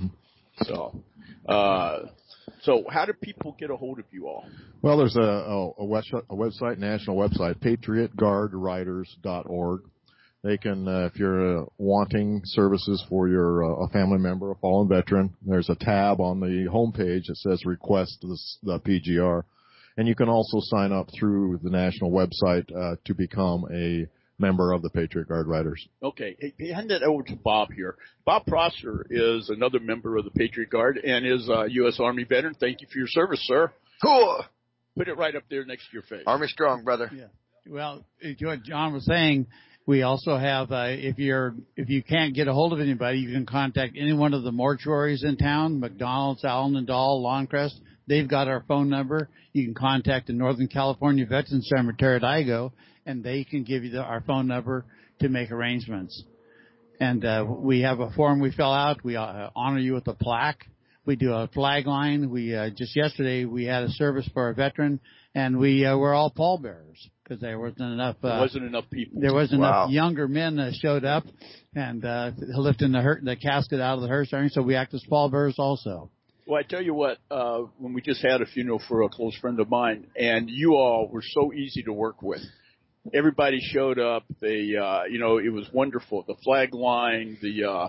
So how do people get a hold of you all? Well, there's a website, national website, patriotguardriders.org. They can, if you're wanting services for a family member, a fallen veteran, there's a tab on the homepage that says request the PGR. And you can also sign up through the national website to become a member of the Patriot Guard Riders. Okay. Hey, hand that over to Bob here. Bob Prosser is another member of the Patriot Guard and is a U.S. Army veteran. Thank you for your service, sir. Cool. Put it right up there next to your face. Army strong, brother. Yeah. Well, what John was saying, we also have, if you can't get a hold of anybody, you can contact any one of the mortuaries in town, McDonald's, Allen and Dahl, Longcrest. They've got our phone number. You can contact the Northern California Veterans Cemetery at Igo, and they can give you our phone number to make arrangements. And we have a form we fill out. We honor you with a plaque. We do a flag line. We just yesterday we had a service for a veteran, and we were all pallbearers because there wasn't enough. There wasn't enough people. There wasn't enough younger men that showed up and lifting the casket out of the hearse. So we act as pallbearers also. Well, I tell you what, when we just had a funeral for a close friend of mine, and you all were so easy to work with. Everybody showed up. They, it was wonderful. The flag line, the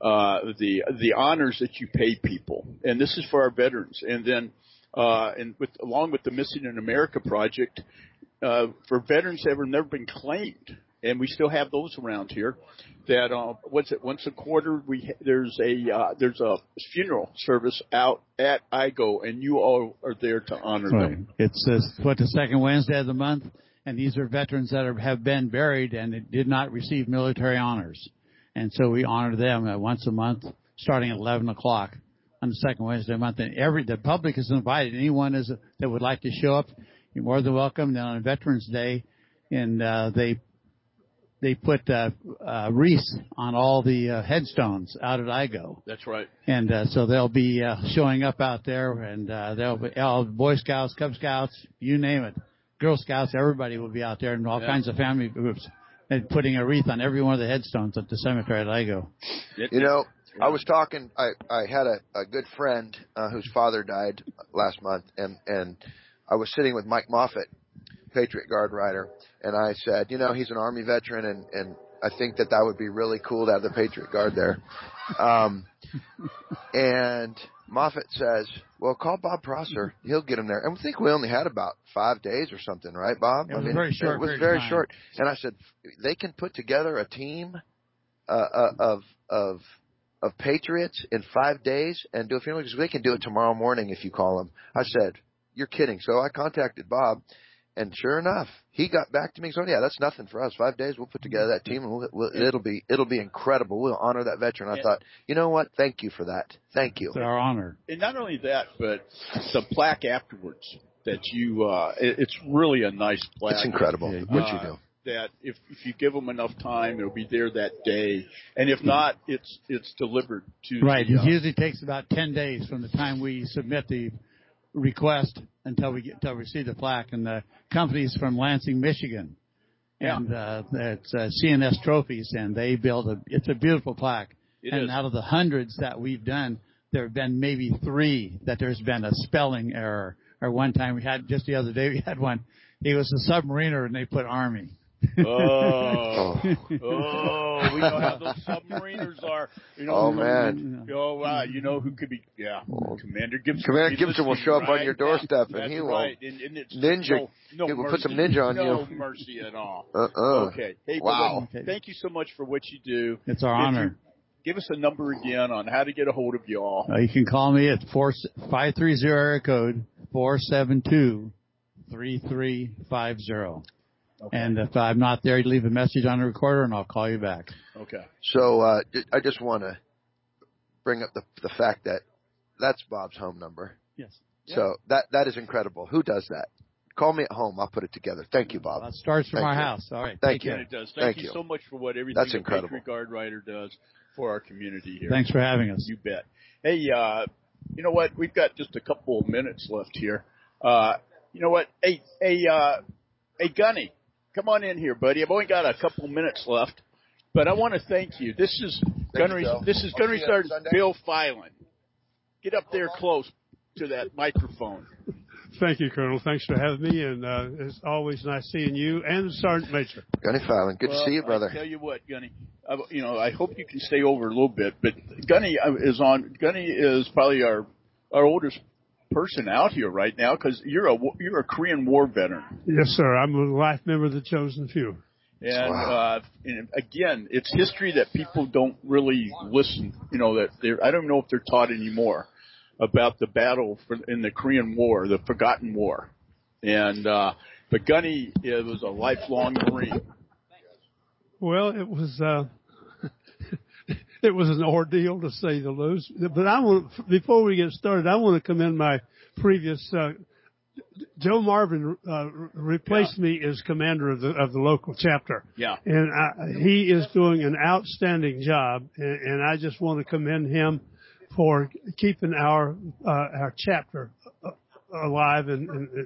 honors that you pay people, and this is for our veterans. And then, along with the Missing in America project, for veterans that have never been claimed, and we still have those around here. That once a quarter there's a funeral service out at Igo, and you all are there to honor them. It's the second Wednesday of the month. And these are veterans that have been buried and did not receive military honors. And so we honor them once a month, starting at 11 o'clock on the second Wednesday of the month. And the public is invited. Anyone that would like to show up, you're more than welcome. Then on Veterans Day, and they put wreaths on all the headstones out at IGO. That's right. And so they'll be showing up out there, and they'll be all Boy Scouts, Cub Scouts, you name it, Girl Scouts, everybody will be out there, and all kinds of family groups, and putting a wreath on every one of the headstones at the cemetery at IGO. You know, I was talking. I had a good friend whose father died last month, and I was sitting with Mike Moffett, Patriot Guard rider, and I said, you know, he's an Army veteran, and I think that would be really cool to have the Patriot Guard there. And Moffett says, well, call Bob Prosser. He'll get him there. And I think we only had about 5 days or something, right, Bob? It was very short. It was very short. And I said, they can put together a team of Patriots in 5 days and do a funeral, because they can do it tomorrow morning if you call them. I said, you're kidding. So I contacted Bob. And sure enough, he got back to me and said, yeah, that's nothing for us. 5 days, we'll put together that team, and it'll be incredible. We'll honor that veteran. I thought, you know what? Thank you for that. Thank you. It's our honor. And not only that, but the plaque afterwards that you, it's really a nice plaque. It's incredible what you do. That if you give them enough time, it'll be there that day. And if not, it's delivered to. Right. It usually takes about 10 days from the time we submit the request until we receive the plaque, and the company's from Lansing, Michigan, and it's CNS Trophies, and they build it's a beautiful plaque. Out of the hundreds that we've done, there have been maybe 3 that there's been a spelling error. Or one time just the other day we had one. He was a submariner, and they put Army. Oh, we know how those submariners are. You know, oh man! You know who could be? Yeah, Commander Gibson. Commander Gibson will show up on your doorstep, and he will. Right. And it's ninja. He will put some ninja on you. No mercy at all. Okay. Hey, wow. Thank you so much for what you do. It's our honor. Give us a number again on how to get a hold of you all. You can call me at 530 area code 472-3350. Okay. And if I'm not there, you leave a message on the recorder, and I'll call you back. Okay. So I just want to bring up the fact that that's Bob's home number. Yes. So that is incredible. Who does that? Call me at home. I'll put it together. Thank you, Bob. That starts from our house. All right. Thank you. And it does. Thank you so much for what everything the Patriot Guard Rider does for our community here. Thanks for having us. You bet. Hey, you know what? We've got just a couple of minutes left here. You know what? Hey, Gunny. Come on in here, buddy. I've only got a couple minutes left, but I want to thank you. This is Gunnery Sergeant Bill Filan. Get up there close to that microphone. Thank you, Colonel. Thanks for having me, and it's always nice seeing you and Sergeant Major. Gunny Filan, good to see you, brother. I tell you what, Gunny, I hope you can stay over a little bit, but Gunny is probably our oldest person out here right now, because you're a Korean War veteran. Yes, sir. I'm a life member of the Chosen Few. And, and again, it's history that people don't really listen. You know, I don't know if they're taught anymore about the battle in the Korean War, the Forgotten War. And but Gunny was a lifelong Marine. Well, it was it was an ordeal, to say the least. But before we get started, I want to commend my previous Joe Marvin replaced me as commander of the local chapter. Yeah. And he is doing an outstanding job, and I just want to commend him for keeping our chapter alive and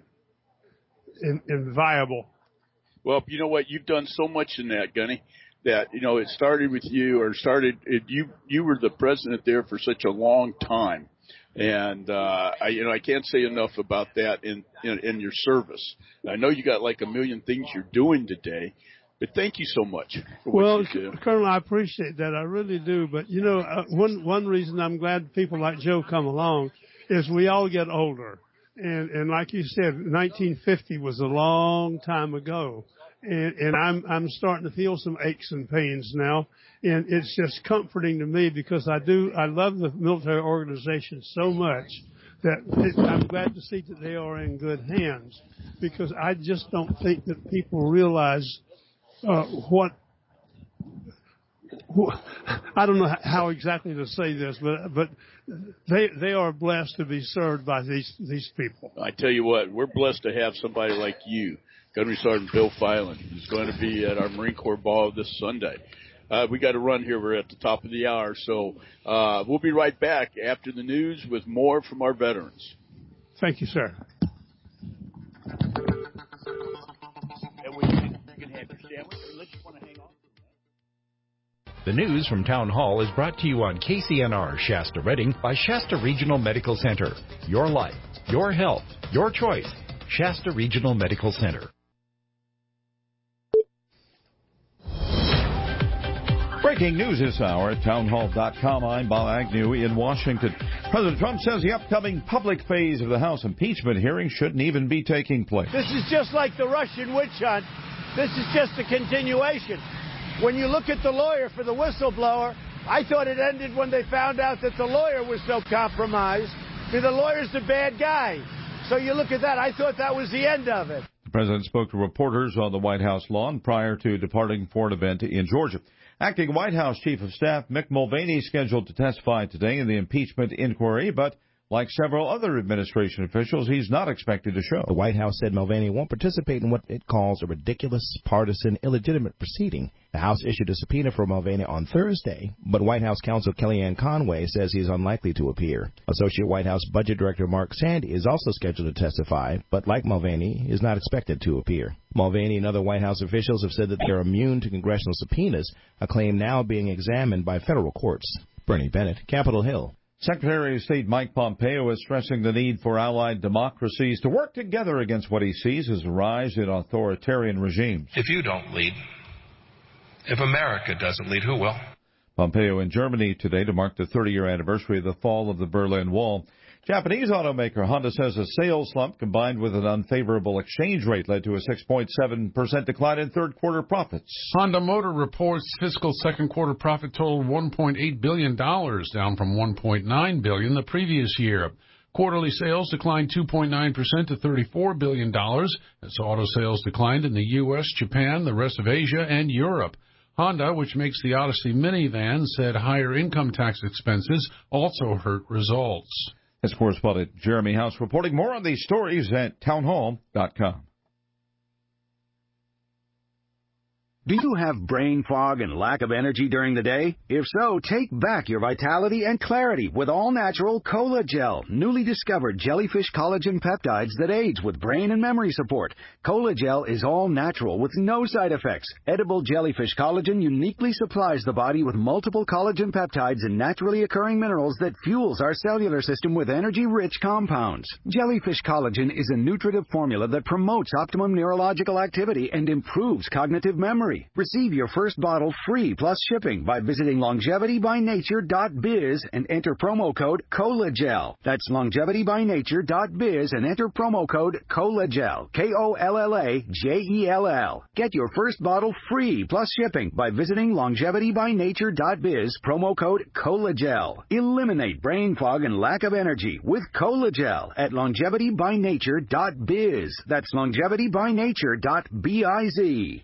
viable. Well, you know what? You've done so much in that, Gunny, that, you know, it started with you, you were the president there for such a long time. And, I can't say enough about that in your service. I know you got like a million things you're doing today, but thank you so much for what you do. Colonel, I appreciate that. I really do. But, you know, one reason I'm glad people like Joe come along is we all get older. And like you said, 1950 was a long time ago. And I'm starting to feel some aches and pains now. And it's just comforting to me, because I love the military organization so much that I'm glad to see that they are in good hands, because I just don't think that people realize what I don't know how exactly to say this, but they are blessed to be served by these people. I tell you what, we're blessed to have somebody like you, Gunnery Sergeant Bill Filan, who's going to be at our Marine Corps Ball this Sunday. We got to run here. We're at the top of the hour, so we'll be right back after the news with more from our veterans. Thank you, sir. The news from Town Hall is brought to you on KCNR Shasta Redding by Shasta Regional Medical Center. Your life, your health, your choice. Shasta Regional Medical Center. Breaking news this hour at townhall.com. I'm Bob Agnew in Washington. President Trump says the upcoming public phase of the House impeachment hearing shouldn't even be taking place. This is just like the Russian witch hunt. This is just a continuation. When you look at the lawyer for the whistleblower, I thought it ended when they found out that the lawyer was so compromised. See, the lawyer's the bad guy. So you look at that, I thought that was the end of it. The president spoke to reporters on the White House lawn prior to departing for an event in Georgia. Acting White House Chief of Staff Mick Mulvaney is scheduled to testify today in the impeachment inquiry, but like several other administration officials, he's not expected to show. The White House said Mulvaney won't participate in what it calls a ridiculous, partisan, illegitimate proceeding. The House issued a subpoena for Mulvaney on Thursday, but White House counsel Kellyanne Conway says he is unlikely to appear. Associate White House Budget Director Mark Sandy is also scheduled to testify, but like Mulvaney, is not expected to appear. Mulvaney and other White House officials have said that they're immune to congressional subpoenas, a claim now being examined by federal courts. Bernie Bennett, Capitol Hill. Secretary of State Mike Pompeo is stressing the need for allied democracies to work together against what he sees as a rise in authoritarian regimes. If you don't lead, if America doesn't lead, who will? Pompeo in Germany today to mark the 30-year anniversary of the fall of the Berlin Wall. Japanese automaker Honda says a sales slump combined with an unfavorable exchange rate led to a 6.7% decline in third quarter profits. Honda Motor reports fiscal second quarter profit totaled $1.8 billion, down from $1.9 billion the previous year. Quarterly sales declined 2.9% to $34 billion, as auto sales declined in the U.S., Japan, the rest of Asia, and Europe. Honda, which makes the Odyssey minivan, said higher income tax expenses also hurt results. As correspondent Jeremy House reporting. More on these stories at townhall.com. Do you have brain fog and lack of energy during the day? If so, take back your vitality and clarity with all-natural Cola Gel, newly discovered jellyfish collagen peptides that aids with brain and memory support. Cola Gel is all-natural with no side effects. Edible jellyfish collagen uniquely supplies the body with multiple collagen peptides and naturally occurring minerals that fuels our cellular system with energy-rich compounds. Jellyfish collagen is a nutritive formula that promotes optimum neurological activity and improves cognitive memory. Receive your first bottle free plus shipping by visiting longevitybynature.biz and enter promo code COLAGEL. That's longevitybynature.biz and enter promo code COLAGEL. KOLLAGELL. Get your first bottle free plus shipping by visiting longevitybynature.biz, promo code COLAGEL. Eliminate brain fog and lack of energy with COLAGEL at longevitybynature.biz. That's longevitybynature.biz.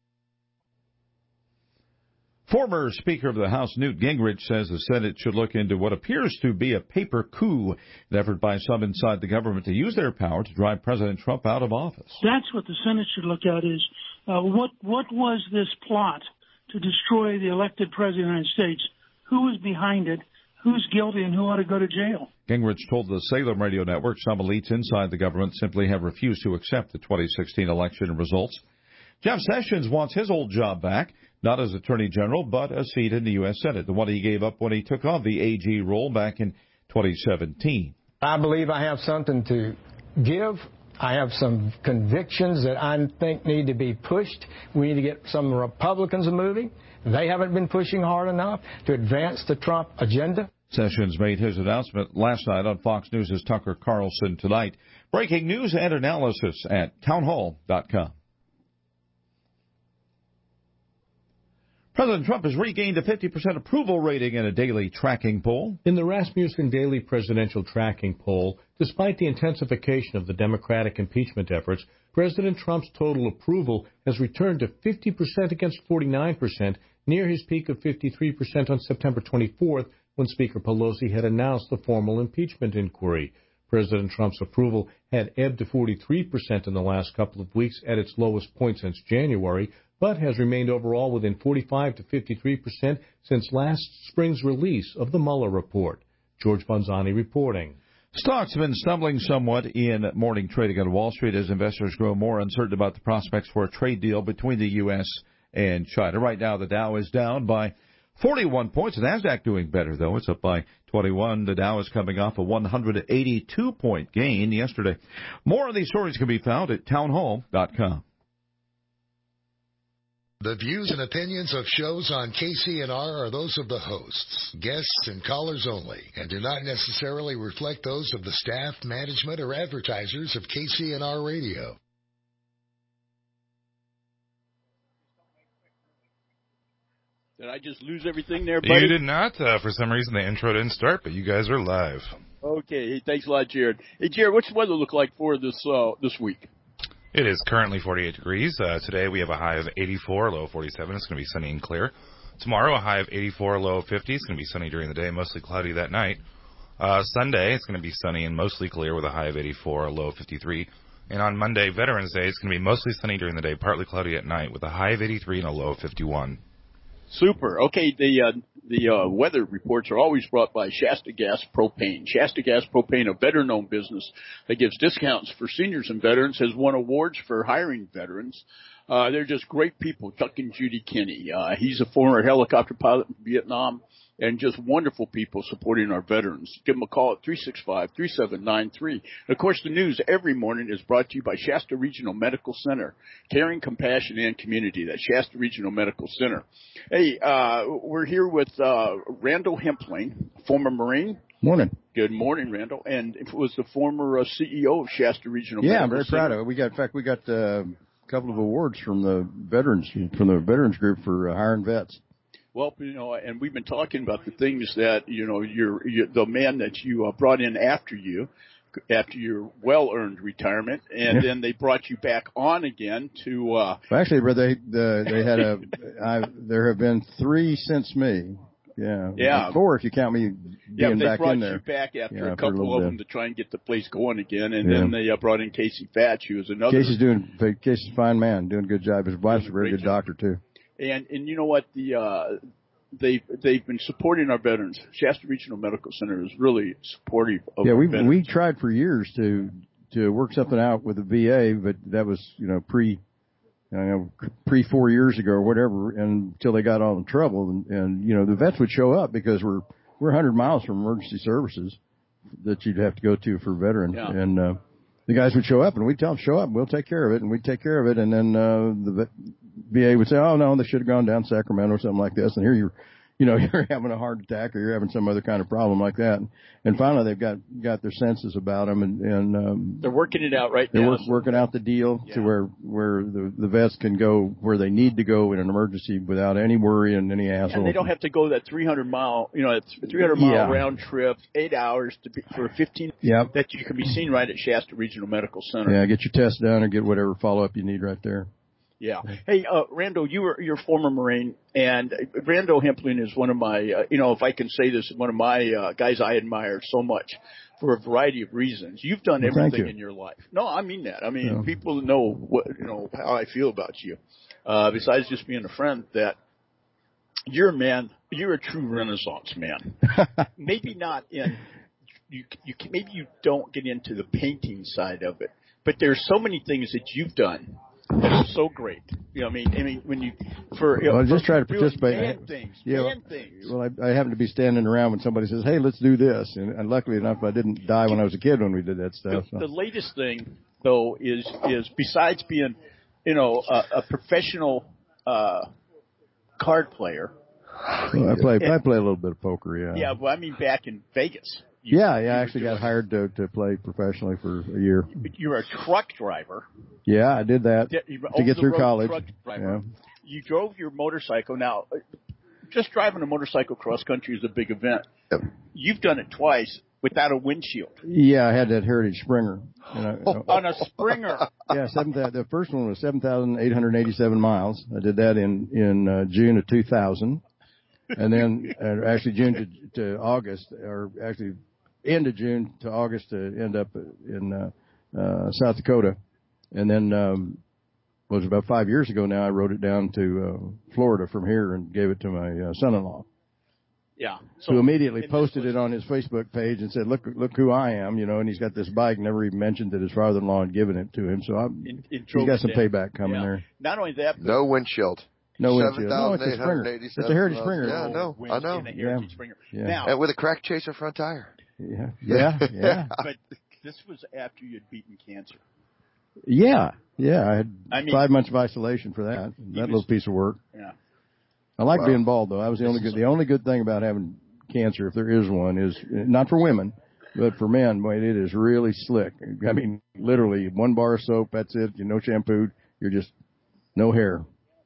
Former Speaker of the House Newt Gingrich says the Senate should look into what appears to be a paper coup, an effort by some inside the government to use their power to drive President Trump out of office. That's what the Senate should look at is what was this plot to destroy the elected President of the United States? Who was behind it? Who's guilty and who ought to go to jail? Gingrich told the Salem radio network some elites inside the government simply have refused to accept the 2016 election results. Jeff Sessions wants his old job back, not as Attorney General, but a seat in the U.S. Senate, the one he gave up when he took on the AG role back in 2017. I believe I have something to give. I have some convictions that I think need to be pushed. We need to get some Republicans moving. They haven't been pushing hard enough to advance the Trump agenda. Sessions made his announcement last night on Fox News' Tucker Carlson Tonight. Breaking news and analysis at townhall.com. President Trump has regained a 50% approval rating in a daily tracking poll. In the Rasmussen Daily Presidential Tracking Poll, despite the intensification of the Democratic impeachment efforts, President Trump's total approval has returned to 50% against 49%, near his peak of 53% on September 24th, when Speaker Pelosi had announced the formal impeachment inquiry. President Trump's approval had ebbed to 43% in the last couple of weeks at its lowest point since January, but has remained overall within 45 to 53% since last spring's release of the Mueller report. George Bonzani reporting. Stocks have been stumbling somewhat in morning trading on Wall Street as investors grow more uncertain about the prospects for a trade deal between the U.S. and China. Right now, the Dow is down by 41 points. The NASDAQ doing better, though. It's up by 21. The Dow is coming off a 182-point gain yesterday. More of these stories can be found at townhall.com. The views and opinions of shows on KCNR are those of the hosts, guests, and callers only, and do not necessarily reflect those of the staff, management, or advertisers of KCNR Radio. Did I just lose everything there, buddy? You did not. For some reason, the intro didn't start, but you guys are live. Okay. Hey, thanks a lot, Jared. Hey, Jared, what's the weather look like for this week? It is currently 48 degrees. Today we have a high of 84, low of 47. It's going to be sunny and clear. Tomorrow a high of 84, low of 50. It's going to be sunny during the day, mostly cloudy that night. Sunday it's going to be sunny and mostly clear with a high of 84, a low of 53. And on Monday, Veterans Day, it's going to be mostly sunny during the day, partly cloudy at night with a high of 83 and a low of 51. Super. Okay, the weather reports are always brought by Shasta Gas Propane. Shasta Gas Propane, a veteran-owned business that gives discounts for seniors and veterans, has won awards for hiring veterans. They're just great people. Chuck and Judy Kinney. He's a former helicopter pilot in Vietnam, and just wonderful people supporting our veterans. Give them a call at 365-3793. And of course, the news every morning is brought to you by Shasta Regional Medical Center. Caring, compassion, and community. That's Shasta Regional Medical Center. Hey, we're here with Randall Hempling, former Marine. Morning. Good morning, Randall. And it was the former CEO of Shasta Regional Medical Center. Yeah, I'm very proud of it. We got a couple of awards from the veterans group for hiring vets. Well, and we've been talking about the things that, you're the man that you brought in after your well-earned retirement, and then they brought you back on again to. Well, actually, they had there have been 3 since me. Yeah. Yeah. 4 if you count me being back in there. They brought you back after a couple of them to try and get the place going again, and then they brought in Casey Fatch, who was another. Casey's a fine man, doing a good job. His wife's a very good doctor too. And you know what, they've been supporting our veterans. Shasta Regional Medical Center is really supportive of our veterans. We tried for years to work something out with the VA, but that was pre 4 years ago or whatever, and until they got all in trouble, and the vets would show up because we're 100 miles from emergency services that you'd have to go to for veterans, and the guys would show up, and we'd tell them, show up, we'll take care of it, and we'd take care of it, and then the VA would say, oh no, they should have gone down Sacramento or something like this, and here you're having a heart attack or you're having some other kind of problem like that, and finally they've got their senses about them, and they're working it out right now. They're working out the deal to where the vets can go where they need to go in an emergency without any worry and any hassle. And they don't have to go that 300-mile round trip, 8 hours for 15 that you can be seen right at Shasta Regional Medical Center. Yeah, get your test done or get whatever follow-up you need right there. Yeah. Hey, Randall, you're a former Marine, and Randall Hempling is one of my, if I can say this, one of my guys I admire so much for a variety of reasons. You've done everything in your life. No, I mean that. I mean, people know how I feel about you. Besides just being a friend, that you're a man, you're a true Renaissance man. Maybe not in, maybe you don't get into the painting side of it, but there's so many things that you've done that are so great. I mean, when you just try to participate. Man things. Well, I happen to be standing around when somebody says, "Hey, let's do this," and luckily enough, I didn't die when I was a kid when we did that stuff. The latest thing, though, is besides being, a professional card player. Well, I play a little bit of poker. Yeah. Yeah, well, I mean, back in Vegas. I actually got hired to play professionally for a year. You're a truck driver. Yeah, I did that to get through college. Truck driver. You drove your motorcycle. Now, just driving a motorcycle cross country is a big event. Yep. You've done it twice without a windshield. Yeah, I had that Heritage Springer. On a Springer. Yeah, the first one was 7,887 miles. I did that in June of 2000, and then actually June to August, or actually end of June to August to end up in South Dakota, and then was about 5 years ago now. I rode it down to Florida from here and gave it to my son-in-law. Yeah. So, who immediately posted it on his Facebook page and said, "Look who I am," and he's got this bike. Never even mentioned that his father-in-law had given it to him. So he's got some payback coming there. Not only that, but no windshield. No windshield. No, it's a Springer. It's a Heritage Springer. Yeah, I know. Yeah. Now, and with a crack chaser front tire. Yeah. But this was after you had beaten cancer. Yeah. I had 5 months of isolation for that. That little piece of work. Yeah. I like being bald, though. I was the only good thing about having cancer, if there is one, is not for women, but for men. Boy, it is really slick. I mean, literally 1 bar of soap. That's it. You're no shampooed. You're just no hair.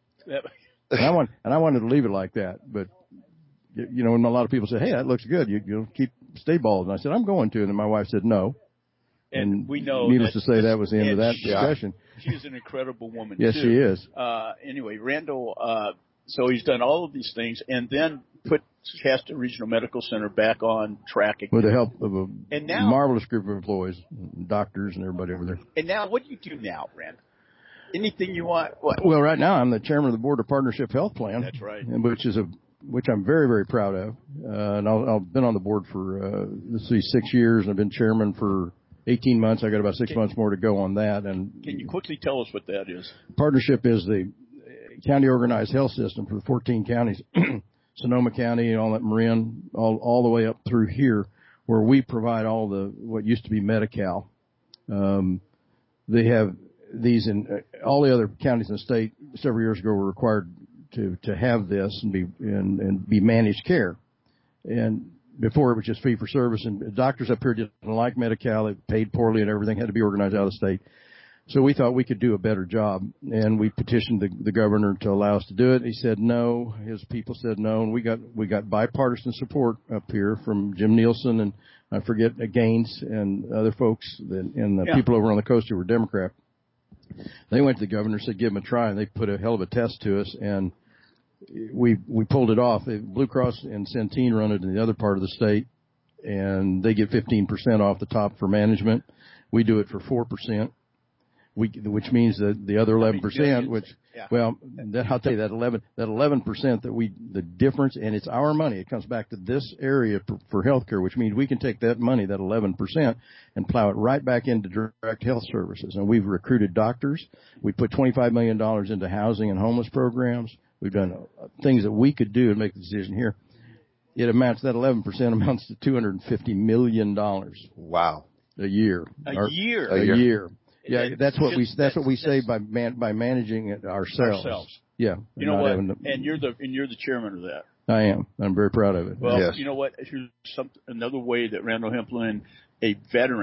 And I wanted to leave it like that, but when a lot of people say, "Hey, that looks good. You'll stay bald," and I said, "I'm going to," and then my wife said, "No." And we know. Needless to say, that was the end of that discussion. She's an incredible woman. Yes, too. she is. Anyway, Randall. So he's done all of these things, and then put Shasta Regional Medical Center back on track again. With the help of a marvelous group of employees, doctors, and everybody over there. And now, what do you do now, Randall? Anything you want? What? Well, right now I'm the chairman of the board of Partnership Health Plan. That's right. Which I'm very, very proud of. And I've been on the board for 6 years, and I've been chairman for 18 months. I got about 6 months more to go on that. And can you quickly tell us what that is? Partnership is the county organized health system for the 14 counties, Sonoma County and all that, Marin, all the way up through here, where we provide all what used to be Medi-Cal. They have these in all the other counties in the state. Several years ago were required to have this and be managed care. And before it was just fee for service, and doctors up here didn't like Medi-Cal. It paid poorly and everything had to be organized out of the state. So we thought we could do a better job, and we petitioned the governor to allow us to do it. He said no. His people said no, and we got bipartisan support up here from Jim Nielsen and I forget Gaines and other folks and the people over on the coast who were Democrat. They went to the governor, said give him a try, and they put a hell of a test to us, and we pulled it off. Blue Cross and Centene run it in the other part of the state, and they get 15% off the top for management. We do it for 4%. Which means that the other 11%, I'll tell you that 11% the difference, and it's our money. It comes back to this area for healthcare, which means we can take that money, that 11%, and plow it right back into direct health services. And we've recruited doctors. We put $25 million into housing and homeless programs. We've done things that we could do and make the decision here. That 11% amounts to $250 million. Wow. A year. A year. Yeah, that's what we say by managing it ourselves. Yeah. You know what? And you're the chairman of that. I am. I'm very proud of it. Well, yes. You know what? Here's another way that Randall Hemplin, a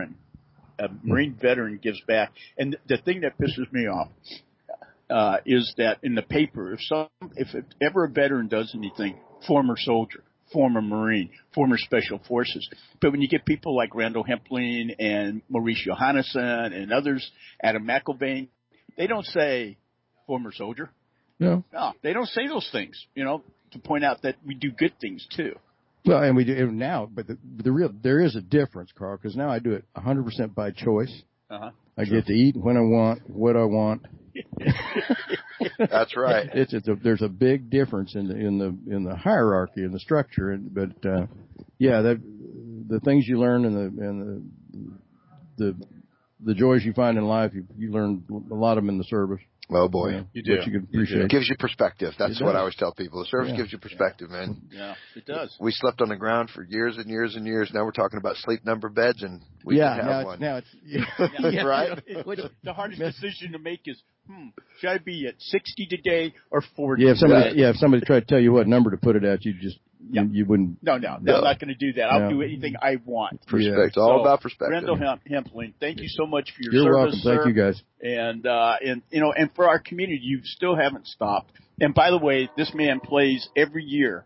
Marine veteran, gives back. And the thing that pisses me off is that in the paper, if ever a veteran does anything, former soldier, former Marine, former Special Forces. But when you get people like Randall Hemplin and Maurice Johannesson and others, Adam McIlvain, they don't say former soldier. No, they don't say those things, to point out that we do good things too. Well, and we do now, but there is a difference, Carl, because now I do it 100% by choice. Uh-huh. I get to eat when I want, what I want. That's right. There's a big difference in the hierarchy and the structure, but the things you learn and the joys you find in life, you learn a lot of them in the service. Oh boy, you do. Which you can appreciate. It gives you perspective. That's what I always tell people. The service gives you perspective, man. Yeah, it does. We slept on the ground for years and years and years. Now we're talking about sleep number beds, and we can have one. Now it's right. The hardest decision to make is, should I be at 60 today or 40? Yeah, if somebody tried to tell you what number to put it at, you wouldn't. No, I'm not going to do that. I'll do anything I want. Perspective, all about perspective. Randall Hemplin, thank you so much for your You're service. You're welcome. Thank you, guys. And for our community, you still haven't stopped. And by the way, this man plays every year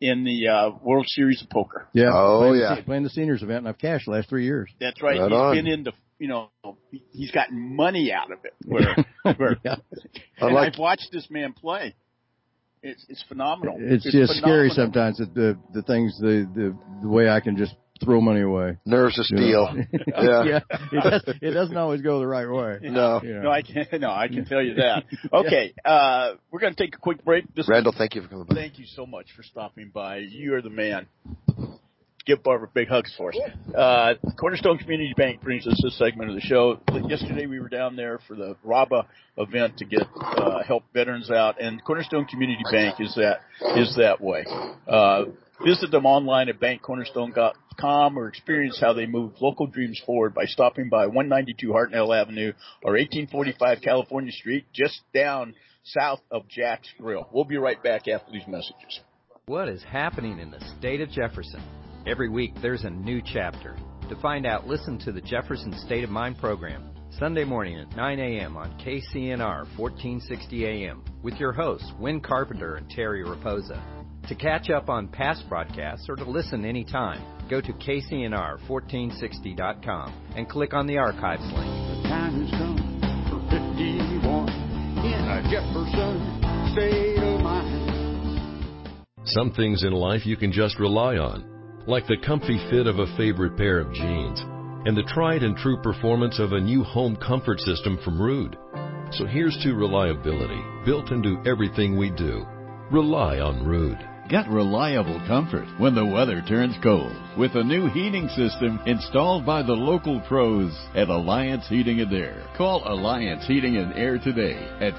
in the World Series of Poker. Yeah. Oh, Playing the seniors event, and I've cashed the last 3 years. That's right. Right He's on. been into, he's gotten money out of it. Where Yeah. and I've watched this man play. It's phenomenal. It's just phenomenal. scary sometimes that the things the way I can just throw money away. Nerves of steel. Yeah. It doesn't always go the right way. No. No, I can tell you that. Okay, we're going to take a quick break. Randall, thank you for coming by. Thank you so much for stopping by. You are the man. Give Barbara big hugs for us. Cornerstone Community Bank brings us this segment of the show. Yesterday we were down there for the RABA event to get help veterans out, and Cornerstone Community Bank is that way. Visit them online at bankcornerstone.com or experience how they move local dreams forward by stopping by 192 Hartnell Avenue or 1845 California Street, just down south of Jack's Grill. We'll be right back after these messages. What is happening in the state of Jefferson? Every week there's a new chapter. To find out, listen to the Jefferson State of Mind program, Sunday morning at 9 a.m. on KCNR 1460 AM with your hosts, Wynn Carpenter and Terry Raposa. To catch up on past broadcasts or to listen anytime, go to KCNR1460.com and click on the archives link. The time has come for 51 in a Jefferson state of mind. Some things in life you can just rely on, like the comfy fit of a favorite pair of jeans and the tried and true performance of a new home comfort system from Rude. So here's to reliability, built into everything we do. Rely on Rude. Get reliable comfort when the weather turns cold with a new heating system installed by the local pros at Alliance Heating and Air. Call Alliance Heating and Air today at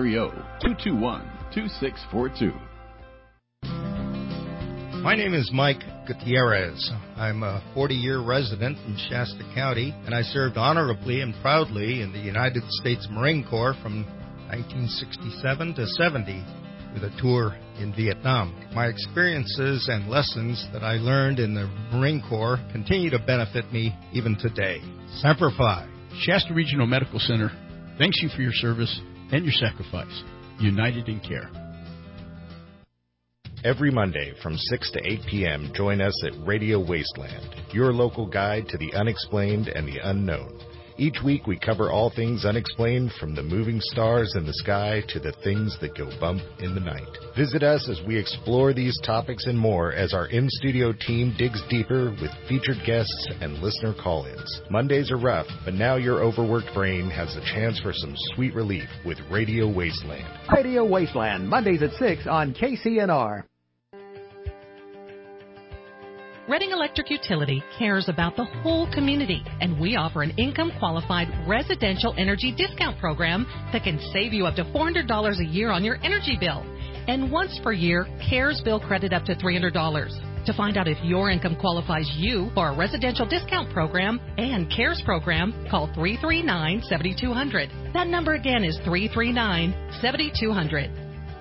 530-221-2642. My name is Mike Gutierrez. I'm a 40-year resident in Shasta County, and I served honorably and proudly in the United States Marine Corps from 1967 to 70 with a tour in Vietnam. My experiences and lessons that I learned in the Marine Corps continue to benefit me even today. Semper Fi. Shasta Regional Medical Center thanks you for your service and your sacrifice. United in Care. Every Monday from 6 to 8 p.m., join us at Radio Wasteland, your local guide to the unexplained and the unknown. Each week we cover all things unexplained, from the moving stars in the sky to the things that go bump in the night. Visit us as we explore these topics and more as our in-studio team digs deeper with featured guests and listener call-ins. Mondays are rough, but now your overworked brain has a chance for some sweet relief with Radio Wasteland. Radio Wasteland, Mondays at 6 on KCNR. Reading Electric Utility cares about the whole community, and we offer an income-qualified residential energy discount program that can save you up to $400 a year on your energy bill. And once per year, CARES bill credit up to $300. To find out if your income qualifies you for a residential discount program and CARES program, call 339-7200. That number again is 339-7200.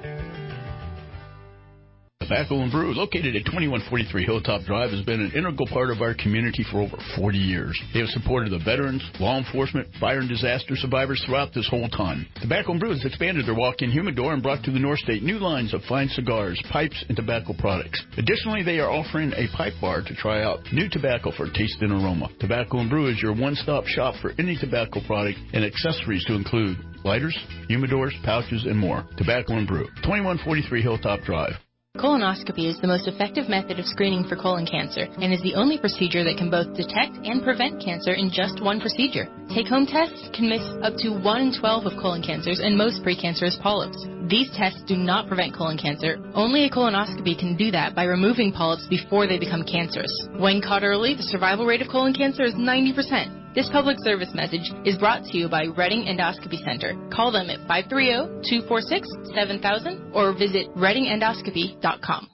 Tobacco and Brew, located at 2143 Hilltop Drive, has been an integral part of our community for over 40 years. They have supported the veterans, law enforcement, fire and disaster survivors throughout this whole time. Tobacco and Brew has expanded their walk-in humidor and brought to the North State new lines of fine cigars, pipes, and tobacco products. Additionally, they are offering a pipe bar to try out new tobacco for taste and aroma. Tobacco and Brew is your one-stop shop for any tobacco product and accessories to include lighters, humidors, pouches, and more. Tobacco and Brew, 2143 Hilltop Drive. Colonoscopy is the most effective method of screening for colon cancer and is the only procedure that can both detect and prevent cancer in just one procedure. Take-home tests can miss up to 1 in 12 of colon cancers and most precancerous polyps. These tests do not prevent colon cancer. Only a colonoscopy can do that by removing polyps before they become cancerous. When caught early, the survival rate of colon cancer is 90%. This public service message is brought to you by Reading Endoscopy Center. Call them at 530-246-7000 or visit readingendoscopy.com.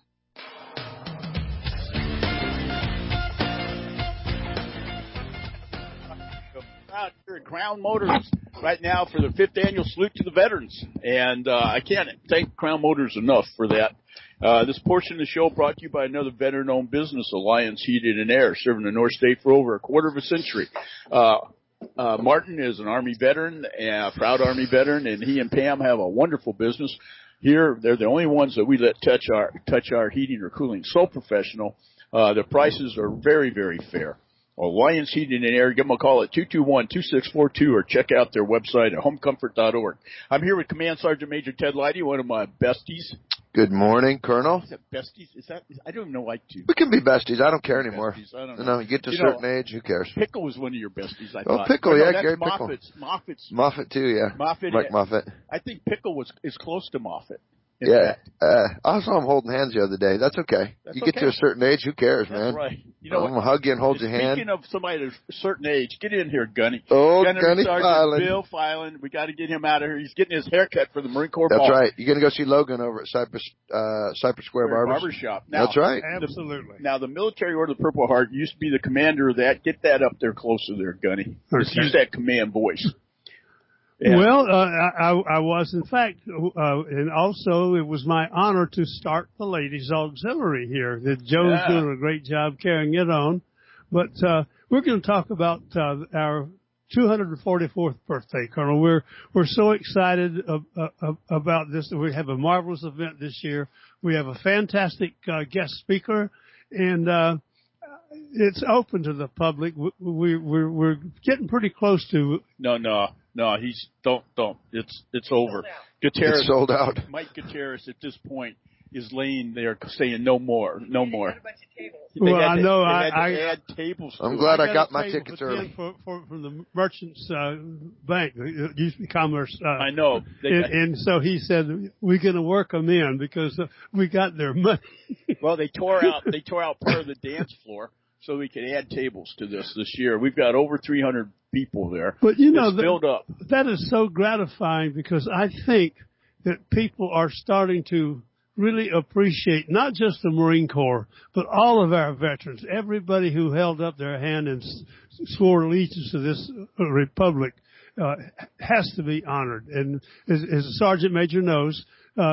Out here at Crown Motors right now for the 5th annual Salute to the Veterans. And I can't thank Crown Motors enough for that. This portion of the show brought to you by another veteran-owned business, Alliance Heating and Air, serving the North State for over a quarter of a century. Martin is an Army veteran, a proud Army veteran, and he and Pam have a wonderful business. Here, they're the only ones that we let touch our heating or cooling. So professional. The prices are very, very fair. Alliance Heating and Air. Give them a call at 221-2642 or check out their website at homecomfort.org. I'm here with Command Sergeant Major Ted Leidy, one of my besties. Good morning, Colonel. Is that besties? Is that? I don't know. We can be besties. I don't care anymore. I don't know. No, you get to a certain age, who cares? Pickle was one of your besties, I Oh, thought. Pickle, no, yeah, that's Gary Moffitt's. Pickle. Moffett too, yeah. Moffett. Mike Moffett. I think Pickle is close to Moffett. Yeah. I saw him holding hands the other day. That's okay. You get to a certain age, who cares, man? That's right. You know I'm going to hug you and hold your hand. Speaking of somebody at a certain age, get in here, Gunny. Oh, Gunny Sergeant Filan. Bill Filan. We got to get him out of here. He's getting his haircut for the Marine Corps Ball. That's right. You're going to go see Logan over at Cypress Square Barbershop. Now, that's right. Absolutely. Now, the Military Order of the Purple Heart used to be the commander of that. Get that up there closer there, Gunny. Just use that command voice. Yeah. Well, I was, in fact, and also it was my honor to start the Ladies Auxiliary here. Joe's doing a great job carrying it on. But we're going to talk about our 244th birthday, Colonel. We're so excited about this. We have a marvelous event this year. We have a fantastic guest speaker, and it's open to the public. We're getting pretty close to. No, he's don't. It's over. Gutierrez it's sold out. Mike Gutierrez at this point is laying there saying no more. Well, I know. They had to add tables. I'm glad I got my tickets early. From the Merchants Bank, it used to be Commerce. I know. And so he said we're going to work them in because we got their money. Well, they tore out part of the dance floor so we could add tables to this year. We've got over 300 people there. But you know, it's filled up. That is so gratifying because I think that people are starting to really appreciate not just the Marine Corps, but all of our veterans, everybody who held up their hand and swore allegiance to this republic has to be honored. And as the Sergeant Major knows,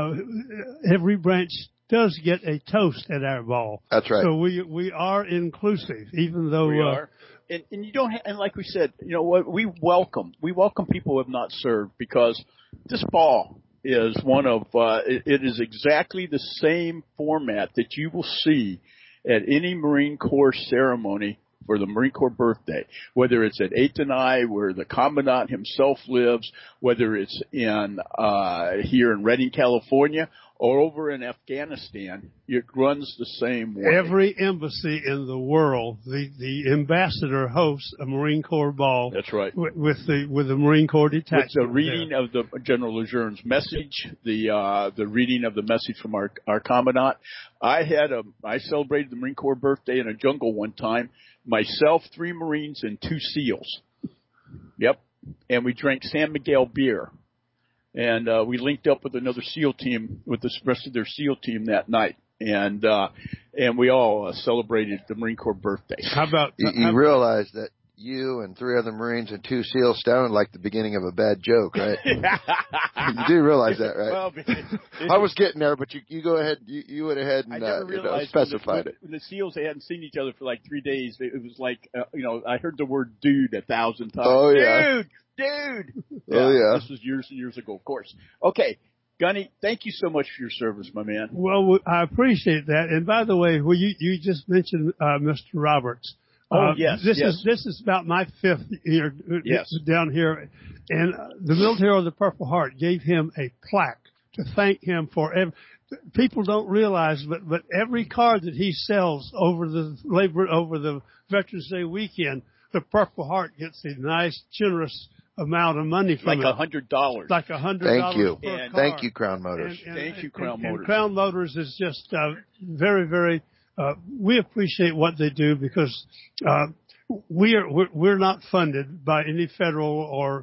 every branch does get a toast at our ball. That's right. So we are inclusive, even though we are. And you don't and like we said, you know what, we welcome people who have not served because this ball is one of it is exactly the same format that you will see at any Marine Corps ceremony for the Marine Corps birthday, whether it's at 8th and I, where the Commandant himself lives, whether it's in here in Redding, California, or over in Afghanistan. It runs the same way. Every embassy in the world, the ambassador hosts a Marine Corps ball. That's right. With the Marine Corps detachment. With the reading of the General Lejeune's message, the reading of the message from our Commandant. I celebrated the Marine Corps birthday in a jungle one time. Myself, 3 Marines, and 2 SEALs. Yep. And we drank San Miguel beer. And we linked up with another SEAL team, with the rest of their SEAL team that night. And we all celebrated the Marine Corps birthday. How about you realize that you and 3 other Marines and 2 SEALs sounded like the beginning of a bad joke, right? You do realize that, right? Well, I was getting there, but you go ahead. You went ahead and specified it. When the SEALs, they hadn't seen each other for like 3 days. It was like, I heard the word dude 1,000 times. Oh, yeah. Dude. Oh, yeah. This was years and years ago, of course. Okay. Gunny, thank you so much for your service, my man. Well, I appreciate that. And by the way, you just mentioned Mr. Roberts. Oh, yes. This is about my 5th year down here. And the Military of the Purple Heart gave him a plaque to thank him for people don't realize, but every card that he sells over the Veterans Day weekend, the Purple Heart gets a nice, generous amount of money from like $100. Like $100. Thank you. Per card. Thank you, Crown Motors. Thank you, Crown Motors. And Crown Motors is just very, very. We appreciate what they do because we're not funded by any federal or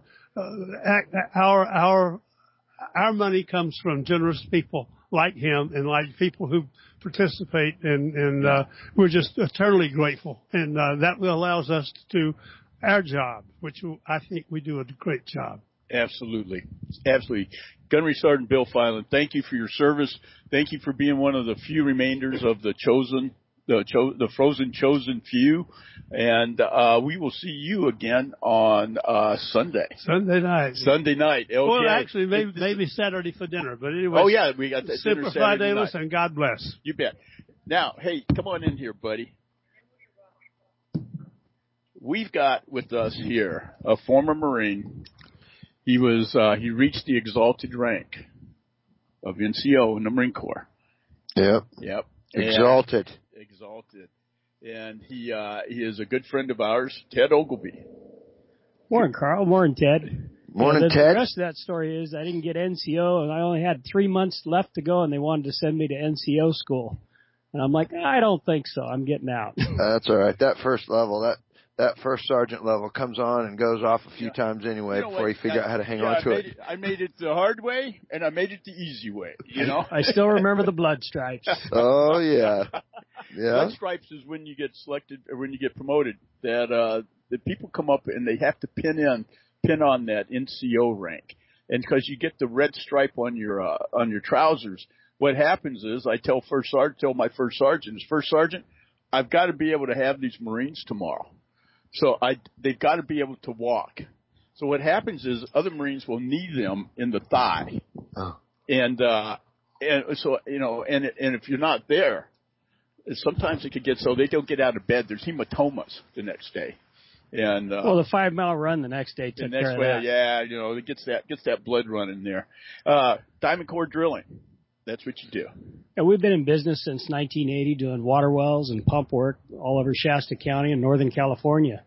our money comes from generous people like him and like people who participate and we're just eternally grateful and that allows us to do our job, which I think we do a great job. Absolutely. Gunnery Sergeant Bill Filan, thank you for your service. Thank you for being one of the few remainders of the chosen the frozen chosen few, and we will see you again on Sunday. Sunday night. Okay. Well, actually, maybe Saturday for dinner. But anyway. Oh yeah, we got that dinner Saturday night. And God bless. You bet. Now, hey, come on in here, buddy. We've got with us here a former Marine. He reached the exalted rank of NCO in the Marine Corps. Yep. Exalted. And he is a good friend of ours, Ted Ogilvie. Morning, Carl. Morning, Ted. Morning, Ted. The rest of that story is I didn't get NCO, and I only had 3 months left to go, and they wanted to send me to NCO school. And I'm like, I don't think so. I'm getting out. That's all right. That first level, that first sergeant level comes on and goes off a few times anyway before you figure out how to hang on to it. I made it the hard way, and I made it the easy way, you know? I still remember the blood stripes. Oh, yeah. Blood stripes is when you get selected or when you get promoted. That the people come up and they have to pin on that NCO rank. And because you get the red stripe on your trousers, what happens is I tell my first sergeant, I've got to be able to have these Marines tomorrow. So they've got to be able to walk. So what happens is other Marines will knee them in the thigh. Oh. And so, you know, and if you're not there, sometimes it could get so they don't get out of bed. There's hematomas the next day. And well, the 5 mile run the next day took care of that. Yeah, you know, it gets that blood running there. Diamond Core Drilling. That's what you do. Yeah, we've been in business since 1980 doing water wells and pump work all over Shasta County and Northern California.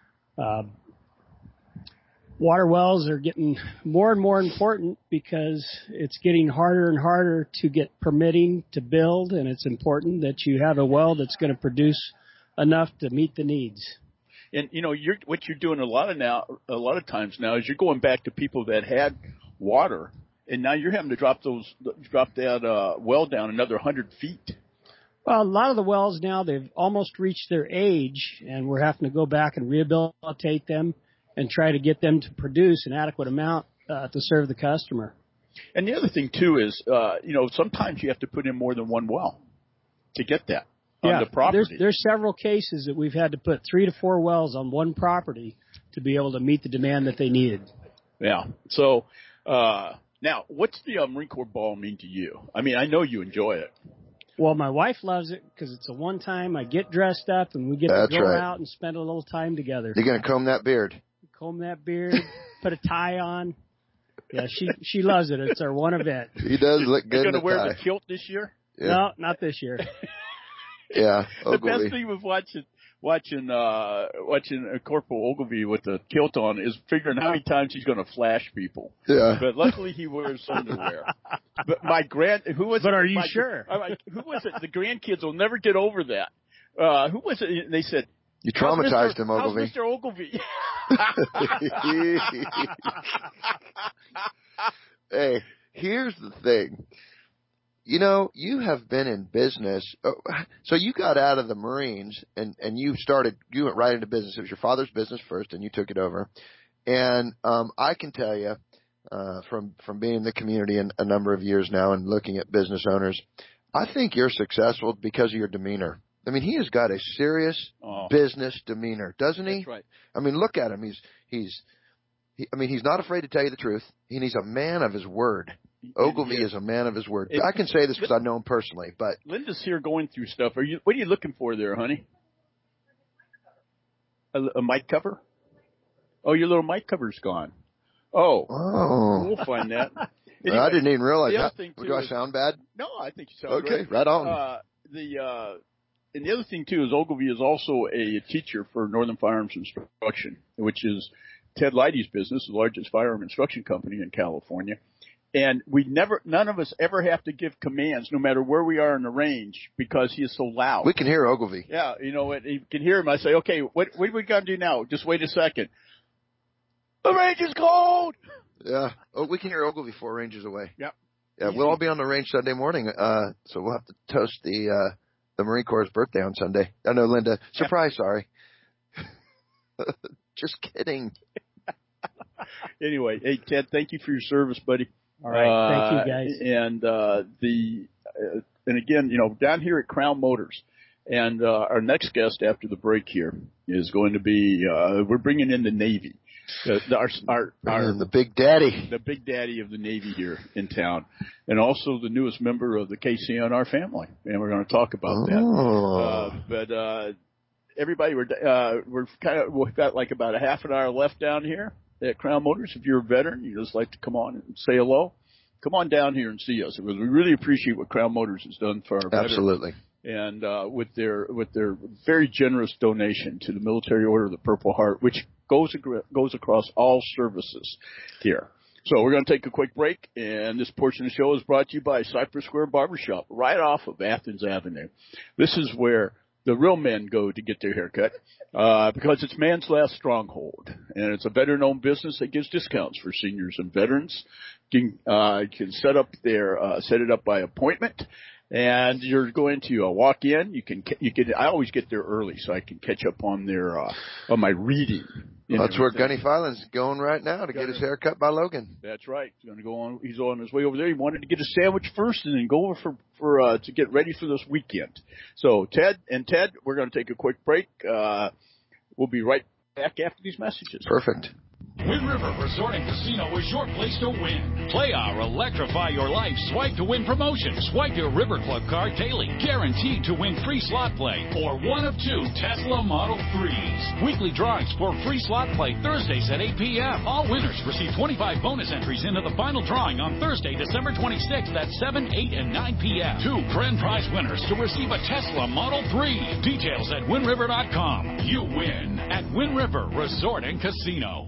Water wells are getting more and more important because it's getting harder and harder to get permitting to build, and it's important that you have a well that's going to produce enough to meet the needs. And, you know, what you're doing a lot of times now is you're going back to people that had water, and now you're having to drop that well down another 100 feet. Well, a lot of the wells now, they've almost reached their age, and we're having to go back and rehabilitate them and try to get them to produce an adequate amount to serve the customer. And the other thing, too, is, you know, sometimes you have to put in more than one well to get that on the property. There's several cases that we've had to put 3 to 4 wells on one property to be able to meet the demand that they needed. Yeah. So, now, what's the Marine Corps ball mean to you? I mean, I know you enjoy it. Well, my wife loves it because it's a one-time. I get dressed up, and we get to go out and spend a little time together. You're going to comb that beard. Comb that beard, put a tie on. Yeah, she loves it. It's our one event. He does look good. You're going to wear the kilt this year? Yeah. No, not this year. Yeah, Ogilvie. The best thing with watching Corporal Ogilvie with the kilt on is figuring how many times he's going to flash people. Yeah. But luckily he wears underwear. But are you sure? Who was it? The grandkids will never get over that. Who was it? They said, you traumatized him, Ogilvie. How's Mr. Ogilvie? Hey, here's the thing. You know, you have been in business. So you got out of the Marines and you went right into business. It was your father's business first and you took it over. And, I can tell you, from being in the community a number of years now and looking at business owners, I think you're successful because of your demeanor. I mean, he has got a serious business demeanor, doesn't he? That's right. I mean, look at him. He's not afraid to tell you the truth, and he's a man of his word. Ogilvie is a man of his word. I can say this because I know him personally, but Linda's here going through stuff. What are you looking for there, honey? A mic cover? Oh, your little mic cover's gone. Oh. We'll find that. Anyway, I didn't even realize that. Do I sound bad? No, I think you sound great. Right on. And the other thing, too, is Ogilvie is also a teacher for Northern Firearms Instruction, which is Ted Leidy's business, the largest firearm instruction company in California. And none of us ever have to give commands, no matter where we are in the range, because he is so loud. We can hear Ogilvie. Yeah, you know, you can hear him. I say, okay, what are we going to do now? Just wait a second. The range is cold! Yeah. Oh, we can hear Ogilvie 4 ranges away. Yep. Yeah, we'll all be on the range Sunday morning, so we'll have to toast the Marine Corps' birthday on Sunday. I know, Linda. Surprise, sorry. Just kidding. Anyway, hey, Ted, thank you for your service, buddy. All right. Thank you, guys. And again, you know, down here at Crown Motors, And our next guest after the break here is going to be, we're bringing in the Navy. The big daddy. The big daddy of the Navy here in town. And also the newest member of the KCNR family. And we're going to talk about that. Everybody, we've got like about a half an hour left down here at Crown Motors. If you're a veteran, you just like to come on and say hello, come on down here and see us. Because we really appreciate what Crown Motors has done for our veterans. Absolutely. And with their very generous donation to the Military Order of the Purple Heart, which goes across all services here. So we're going to take a quick break, and this portion of the show is brought to you by Cypress Square Barbershop, right off of Athens Avenue. This is where the real men go to get their haircut, because it's man's last stronghold, and it's a veteran-owned business that gives discounts for seniors and veterans. You can set it up by appointment. And you're going to walk in. I always get there early so I can catch up on on my reading. That's where Gunny Filan's going right now to get his hair cut by Logan. That's right. He's going to go on. He's on his way over there. He wanted to get a sandwich first and then go over to get ready for this weekend. So Ted, we're going to take a quick break. We'll be right back after these messages. Perfect. Wind River Resort and Casino is your place to win. Play our Electrify Your Life Swipe to Win promotion. Swipe your River Club card daily, guaranteed to win free slot play or one of 2 Tesla Model 3s. Weekly drawings for free slot play Thursdays at 8 p.m. All winners receive 25 bonus entries into the final drawing on Thursday, December 26th at 7, 8, and 9 p.m. 2 grand prize winners to receive a Tesla Model 3. Details at WindRiver.com. You win at Wind River Resort and Casino.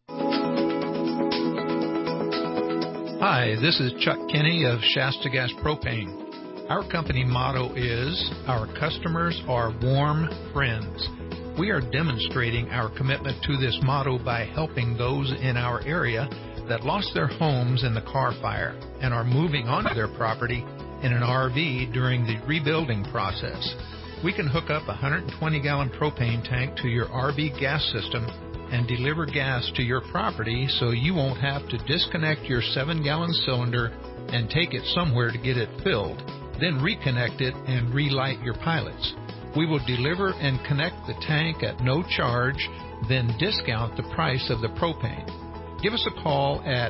Hi, this is Chuck Kinney of Shasta Gas Propane. Our company motto is, our customers are warm friends. We are demonstrating our commitment to this motto by helping those in our area that lost their homes in the Carr Fire and are moving onto their property in an RV during the rebuilding process. We can hook up a 120-gallon propane tank to your RV gas system and deliver gas to your property so you won't have to disconnect your 7-gallon cylinder and take it somewhere to get it filled, then reconnect it and relight your pilots. We will deliver and connect the tank at no charge, then discount the price of the propane. Give us a call at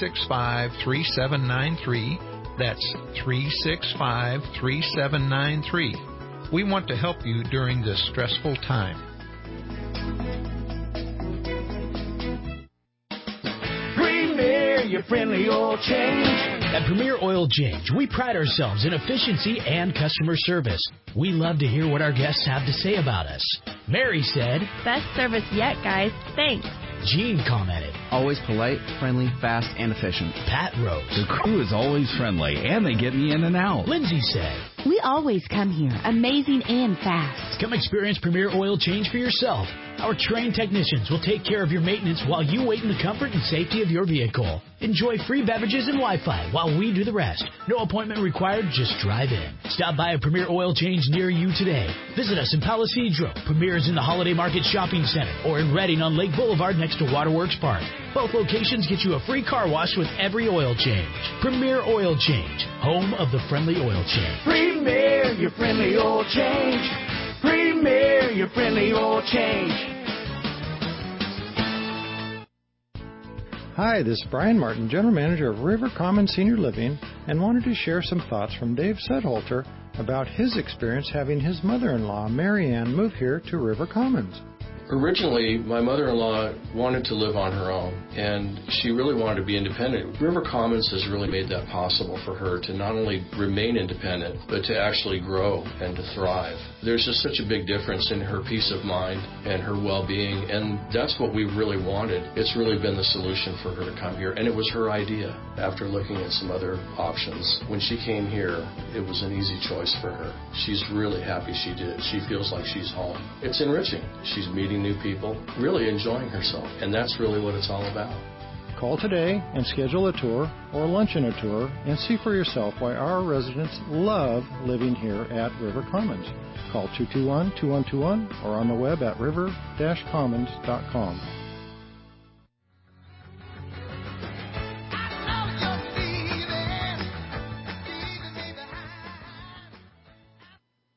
365-3793. That's 365-3793. We want to help you during this stressful time. Your friendly oil change. At Premier Oil Change, we pride ourselves in efficiency and customer service. We love to hear what our guests have to say about us. Mary said, "Best service yet, guys. Thanks." Gene commented, "Always polite, friendly, fast, and efficient." Pat wrote, "The crew is always friendly, and they get me in and out." Lindsay said, "We always come here, amazing and fast." Come experience Premier Oil Change for yourself. Our trained technicians will take care of your maintenance while you wait in the comfort and safety of your vehicle. Enjoy free beverages and Wi-Fi while we do the rest. No appointment required, just drive in. Stop by a Premier Oil Change near you today. Visit us in Palo Cedro. Premier is in the Holiday Market Shopping Center or in Redding on Lake Boulevard next to Waterworks Park. Both locations get you a free car wash with every oil change. Premier Oil Change, home of the friendly oil change. Premier, your friendly oil change. Premier, your friendly oil change. Hi, this is Brian Martin, General Manager of River Commons Senior Living, and wanted to share some thoughts from Dave Sedholter about his experience having his mother-in-law, Mary Ann, move here to River Commons. Originally, my mother-in-law wanted to live on her own, and she really wanted to be independent. River Commons has really made that possible for her to not only remain independent, but to actually grow and to thrive. There's just such a big difference in her peace of mind and her well-being, and that's what we really wanted. It's really been the solution for her to come here, and it was her idea after looking at some other options. When she came here, it was an easy choice for her. She's really happy she did. She feels like she's home. It's enriching. She's meeting new people, really enjoying herself, and that's really what it's all about. Call today and schedule a tour or lunch and a tour and see for yourself why our residents love living here at River Commons. Call 221-2121 or on the web at river-commons.com.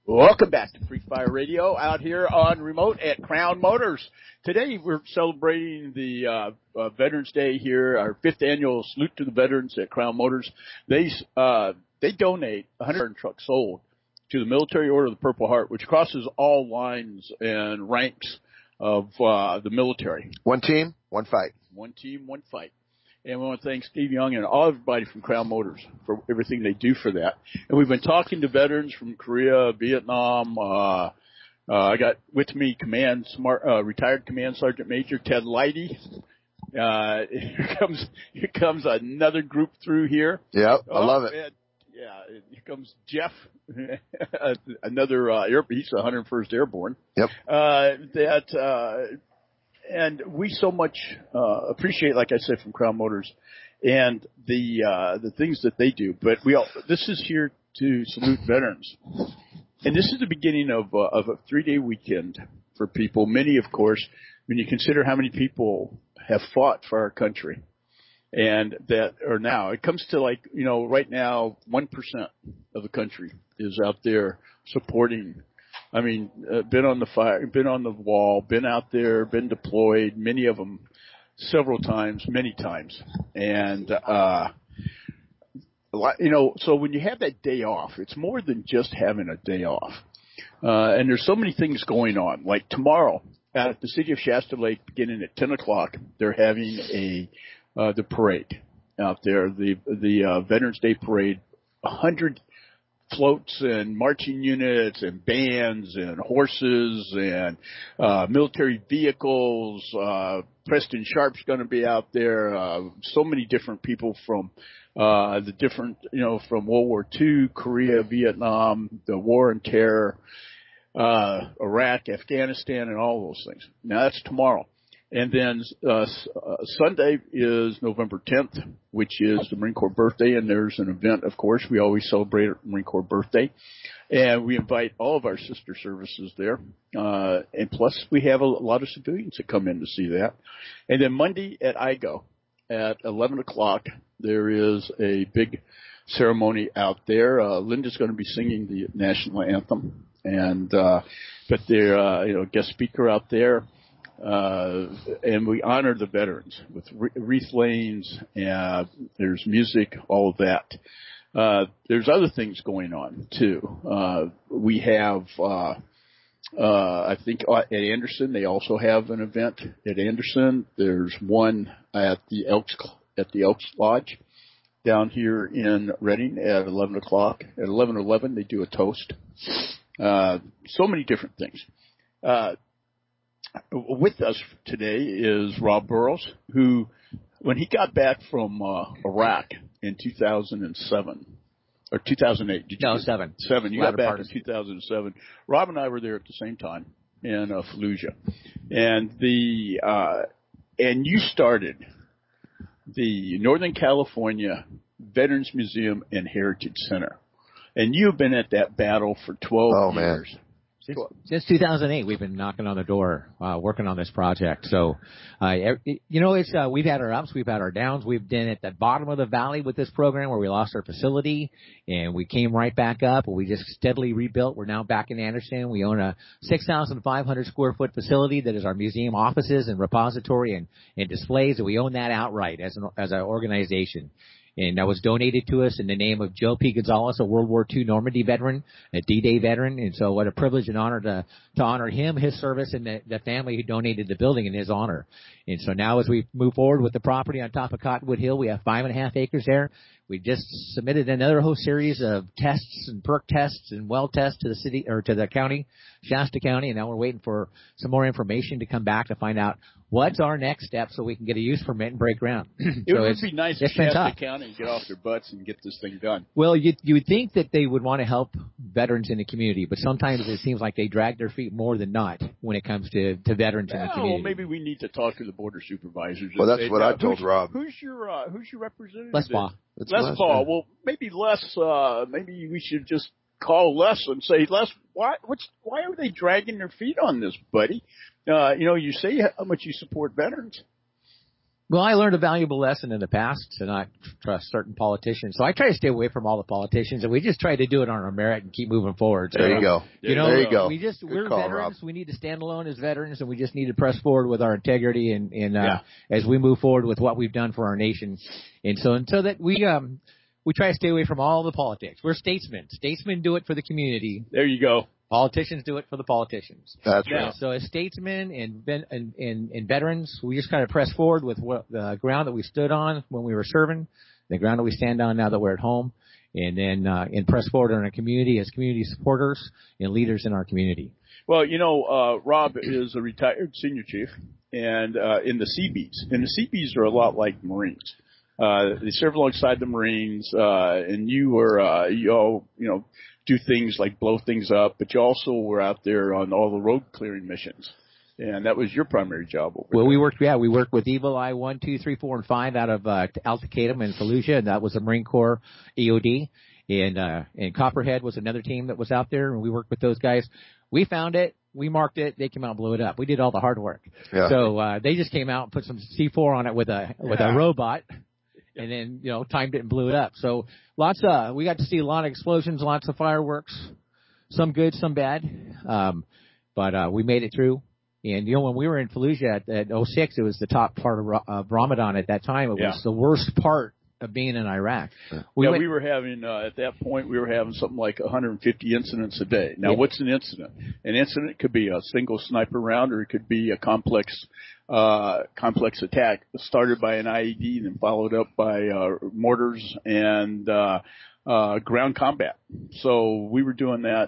Welcome back to Free Fire Radio out here on remote at Crown Motors. Today we're celebrating the Veterans Day here, our 5th annual salute to the veterans at Crown Motors. They donate 100 trucks sold to the Military Order of the Purple Heart, which crosses all lines and ranks of the military. One team, one fight. One team, one fight. And we want to thank Steve Young and all everybody from Crown Motors for everything they do for that. And we've been talking to veterans from Korea, Vietnam. I got with me retired Command Sergeant Major Ted Leidy. Here comes another group through here. Yep, I love it. Man. Yeah, here comes Jeff, another he's 101st Airborne. Yep. And we so much appreciate, like I said, from Crown Motors and the things that they do. But this is here to salute veterans, and this is the beginning of a 3-day weekend for people. Many, of course, when you consider how many people have fought for our country, and that are now, it comes to right now, 1% of the country is out there supporting. I mean, been on the fire, been on the wall, been out there, been deployed, many of them several times, many times. And, so when you have that day off, it's more than just having a day off. And there's so many things going on. Like tomorrow at the City of Shasta Lake, beginning at 10 o'clock, they're having the parade out there, the Veterans Day Parade, 100 floats and marching units and bands and horses and military vehicles. Preston Sharp's going to be out there. So many different people from the different, from World War II, Korea, Vietnam, the war and terror, Iraq, Afghanistan, and all those things. Now that's tomorrow. And then Sunday is November 10th, which is the Marine Corps birthday, and there's an event, of course. We always celebrate Marine Corps birthday, and we invite all of our sister services there. And plus, we have a lot of civilians that come in to see that. And then Monday at IGO at 11 o'clock, there is a big ceremony out there. Linda's going to be singing the national anthem, and but they're guest speaker out there. And we honor the veterans with wreath lanes, and there's music, all of that. There's other things going on too. We have, I think at Anderson, they also have an event at Anderson. There's one at the Elks Lodge down here in Reading at 11 o'clock. At 11:11, they do a toast. So many different things. With us today is Rob Burrows, who, when he got back from Iraq in 2007, or 2008. No, 7. 7. You got back in 2007. Rob and I were there at the same time in Fallujah. And and you started the Northern California Veterans Museum and Heritage Center. And you've been at that battle for 12 years. Man. Since 2008, we've been knocking on the door, working on this project. So, we've had our ups, we've had our downs. We've been at the bottom of the valley with this program where we lost our facility, and we came right back up. We just steadily rebuilt. We're now back in Anderson. We own a 6,500 square foot facility that is our museum offices and repository and displays, and we own that outright as an organization. And that was donated to us in the name of Joe P. Gonzalez, a World War II Normandy veteran, a D-Day veteran. And so what a privilege and honor to honor him, his service, and the family who donated the building in his honor. And so now as we move forward with the property on top of Cottonwood Hill, we have 5.5 acres there. We just submitted another whole series of tests and perk tests and well tests to the city or to the county, Shasta County, and now we're waiting for some more information to come back to find out what's our next step so we can get a use permit and break ground. It would be nice if Shasta County get off their butts and get this thing done. Well, you would think that they would want to help veterans in the community, but sometimes it seems like they drag their feet more than not when it comes to veterans in the community. Well, maybe we need to talk to the border supervisors. Well, that's what I told Rob. Who's your representative? Les Paul. Les Paul. Well, maybe Les. Maybe we should just call Les and say, Les, why are they dragging their feet on this, buddy? You say how much you support veterans. Well, I learned a valuable lesson in the past to not trust certain politicians. So I try to stay away from all the politicians, and we just try to do it on our merit and keep moving forward. So, there you go. There you go. We're call, veterans. Rob. We need to stand alone as veterans, and we just need to press forward with our integrity and as we move forward with what we've done for our nation. And so that we try to stay away from all the politics. We're statesmen. Statesmen do it for the community. There you go. Politicians do it for the politicians. That's right. So as statesmen and veterans, we just kind of press forward with what the ground that we stood on when we were serving, the ground that we stand on now that we're at home, and then and press forward in our community as community supporters and leaders in our community. Well, Rob is a retired senior chief, and in the Seabees. And the Seabees are a lot like Marines. They serve alongside the Marines, and you were, do things like blow things up, but you also were out there on all the road clearing missions. And that was your primary job over there. We worked with Eagle Eye 1, 2, 3, 4, and 5 out of Al-Taqatum and Fallujah, and that was a Marine Corps EOD. And Copperhead was another team that was out there, and we worked with those guys. We found it. We marked it. They came out and blew it up. We did all the hard work. Yeah. So they just came out and put some C4 on it with a robot. And then, timed it and blew it up. So we got to see a lot of explosions, lots of fireworks, some good, some bad. But we made it through. And, when we were in Fallujah at 06, it was the top part of Ramadan at that time. It was the worst part of being in Iraq. We were having, at that point, something like 150 incidents a day. Now, what's an incident? An incident could be a single sniper round, or it could be a complex attack started by an IED and then followed up by mortars and ground combat. So we were doing that.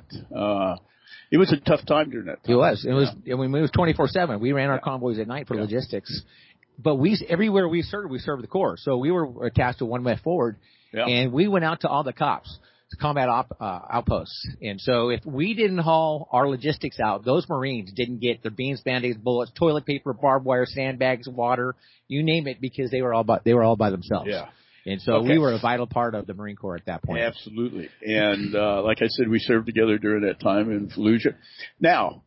It was a tough time during that time. It was. It was 24/7. We ran our convoys at night for logistics. But everywhere we served the Corps. So we were attached to 1 West Forward, and we went out to all the COPs, combat outposts. And so if we didn't haul our logistics out, those Marines didn't get their beans, Band-Aids, bullets, toilet paper, barbed wire, sandbags, water, you name it, because they were all by themselves. Yeah. And so we were a vital part of the Marine Corps at that point. Absolutely. And like I said, we served together during that time in Fallujah. Now,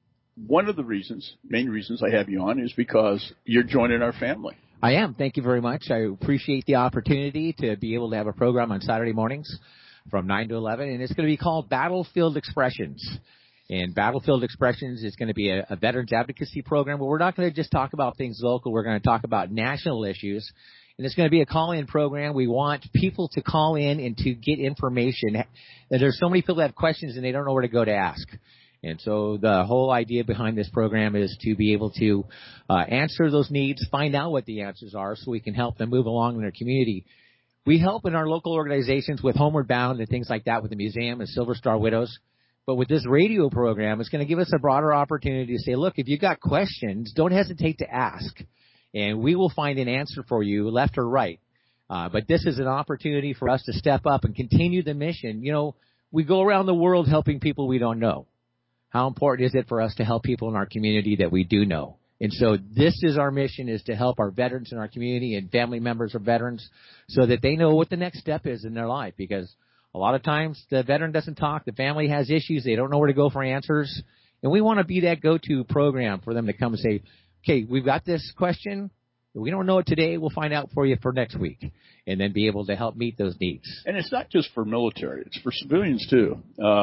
one of the main reasons I have you on is because you're joining our family. I am. Thank you very much. I appreciate the opportunity to be able to have a program on Saturday mornings from 9 to 11, and it's going to be called Battlefield Expressions. And Battlefield Expressions is going to be a veterans advocacy program where we're not going to just talk about things local. We're going to talk about national issues. And it's going to be a call-in program. We want people to call in and to get information. There's so many people that have questions and they don't know where to go to ask. And so the whole idea behind this program is to be able to answer those needs, find out what the answers are so we can help them move along in their community. We help in our local organizations with Homeward Bound and things like that with the museum and Silver Star Widows. But with this radio program, it's going to give us a broader opportunity to say, look, if you've got questions, don't hesitate to ask. And we will find an answer for you, left or right. But this is an opportunity for us to step up and continue the mission. We go around the world helping people we don't know. How important is it for us to help people in our community that we do know? And so this is our mission, is to help our veterans in our community and family members of veterans so that they know what the next step is in their life. Because a lot of times the veteran doesn't talk, the family has issues, they don't know where to go for answers. And we want to be that go-to program for them to come and say, okay, we've got this question. If we don't know it today, we'll find out for you for next week, and then be able to help meet those needs. And it's not just for military. It's for civilians, too.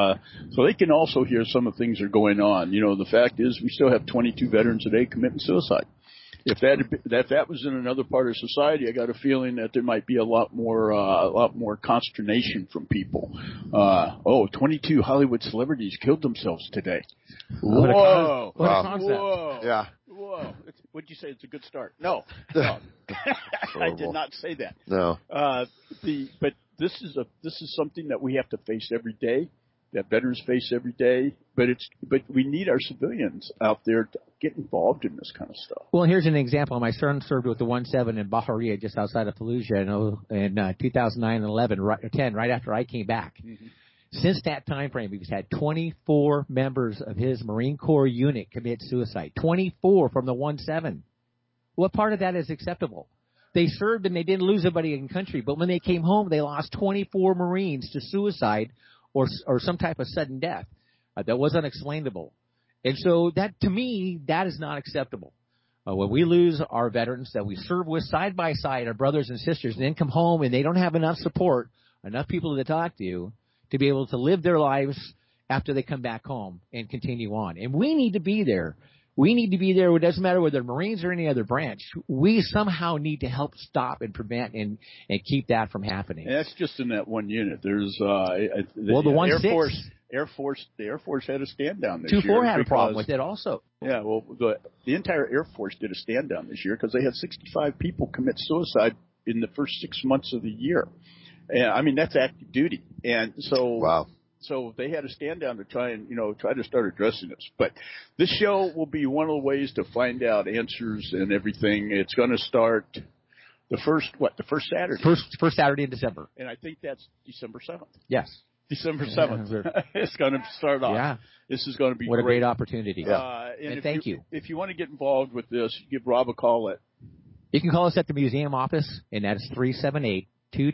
So they can also hear some of the things that are going on. The fact is we still have 22 veterans a day committing suicide. If that was in another part of society, I got a feeling that there might be a lot more consternation from people. 22 Hollywood celebrities killed themselves today. Whoa! What a concept! Whoa! Yeah. Whoa! What'd you say? It's a good start. No. I did not say that. No. But this is something that we have to face every day, that veterans face every day. But we need our civilians out there to get involved in this kind of stuff. Well, here's an example. My son served with the 1-7 in Bahariya, just outside of Fallujah, in 2009 and 10, right after I came back. Mm-hmm. Since that time frame, we've had 24 members of his Marine Corps unit commit suicide. 24 from the 1-7. What part of that is acceptable? They served and they didn't lose anybody in country, but when they came home, they lost 24 Marines to suicide or some type of sudden death that was unexplainable. And so that, to me, that is not acceptable. When we lose our veterans that we serve with side by side, our brothers and sisters, and then come home and they don't have enough support, enough people to talk to be able to live their lives after they come back home and continue on. And we need to be there. We need to be there. It doesn't matter whether Marines or any other branch. We somehow need to help stop and prevent and keep that from happening. And that's just in that one unit. There's the Air Force had a stand down this year. 2-4 had a problem with it also. Yeah, well, the entire Air Force did a stand down this year because they had 65 people commit suicide in the first 6 months of the year. And I mean, that's active duty. And so, wow. So they had a stand down to try to start addressing this. But this show will be one of the ways to find out answers and everything. It's going to start the first Saturday? First Saturday in December. And I think that's December 7th. Yes. December 7th. It's going to start off. Yeah. This is going to be what a great opportunity. And thank you. If you want to get involved with this, give Rob a call You can call us at the museum office, and that's 378-2280,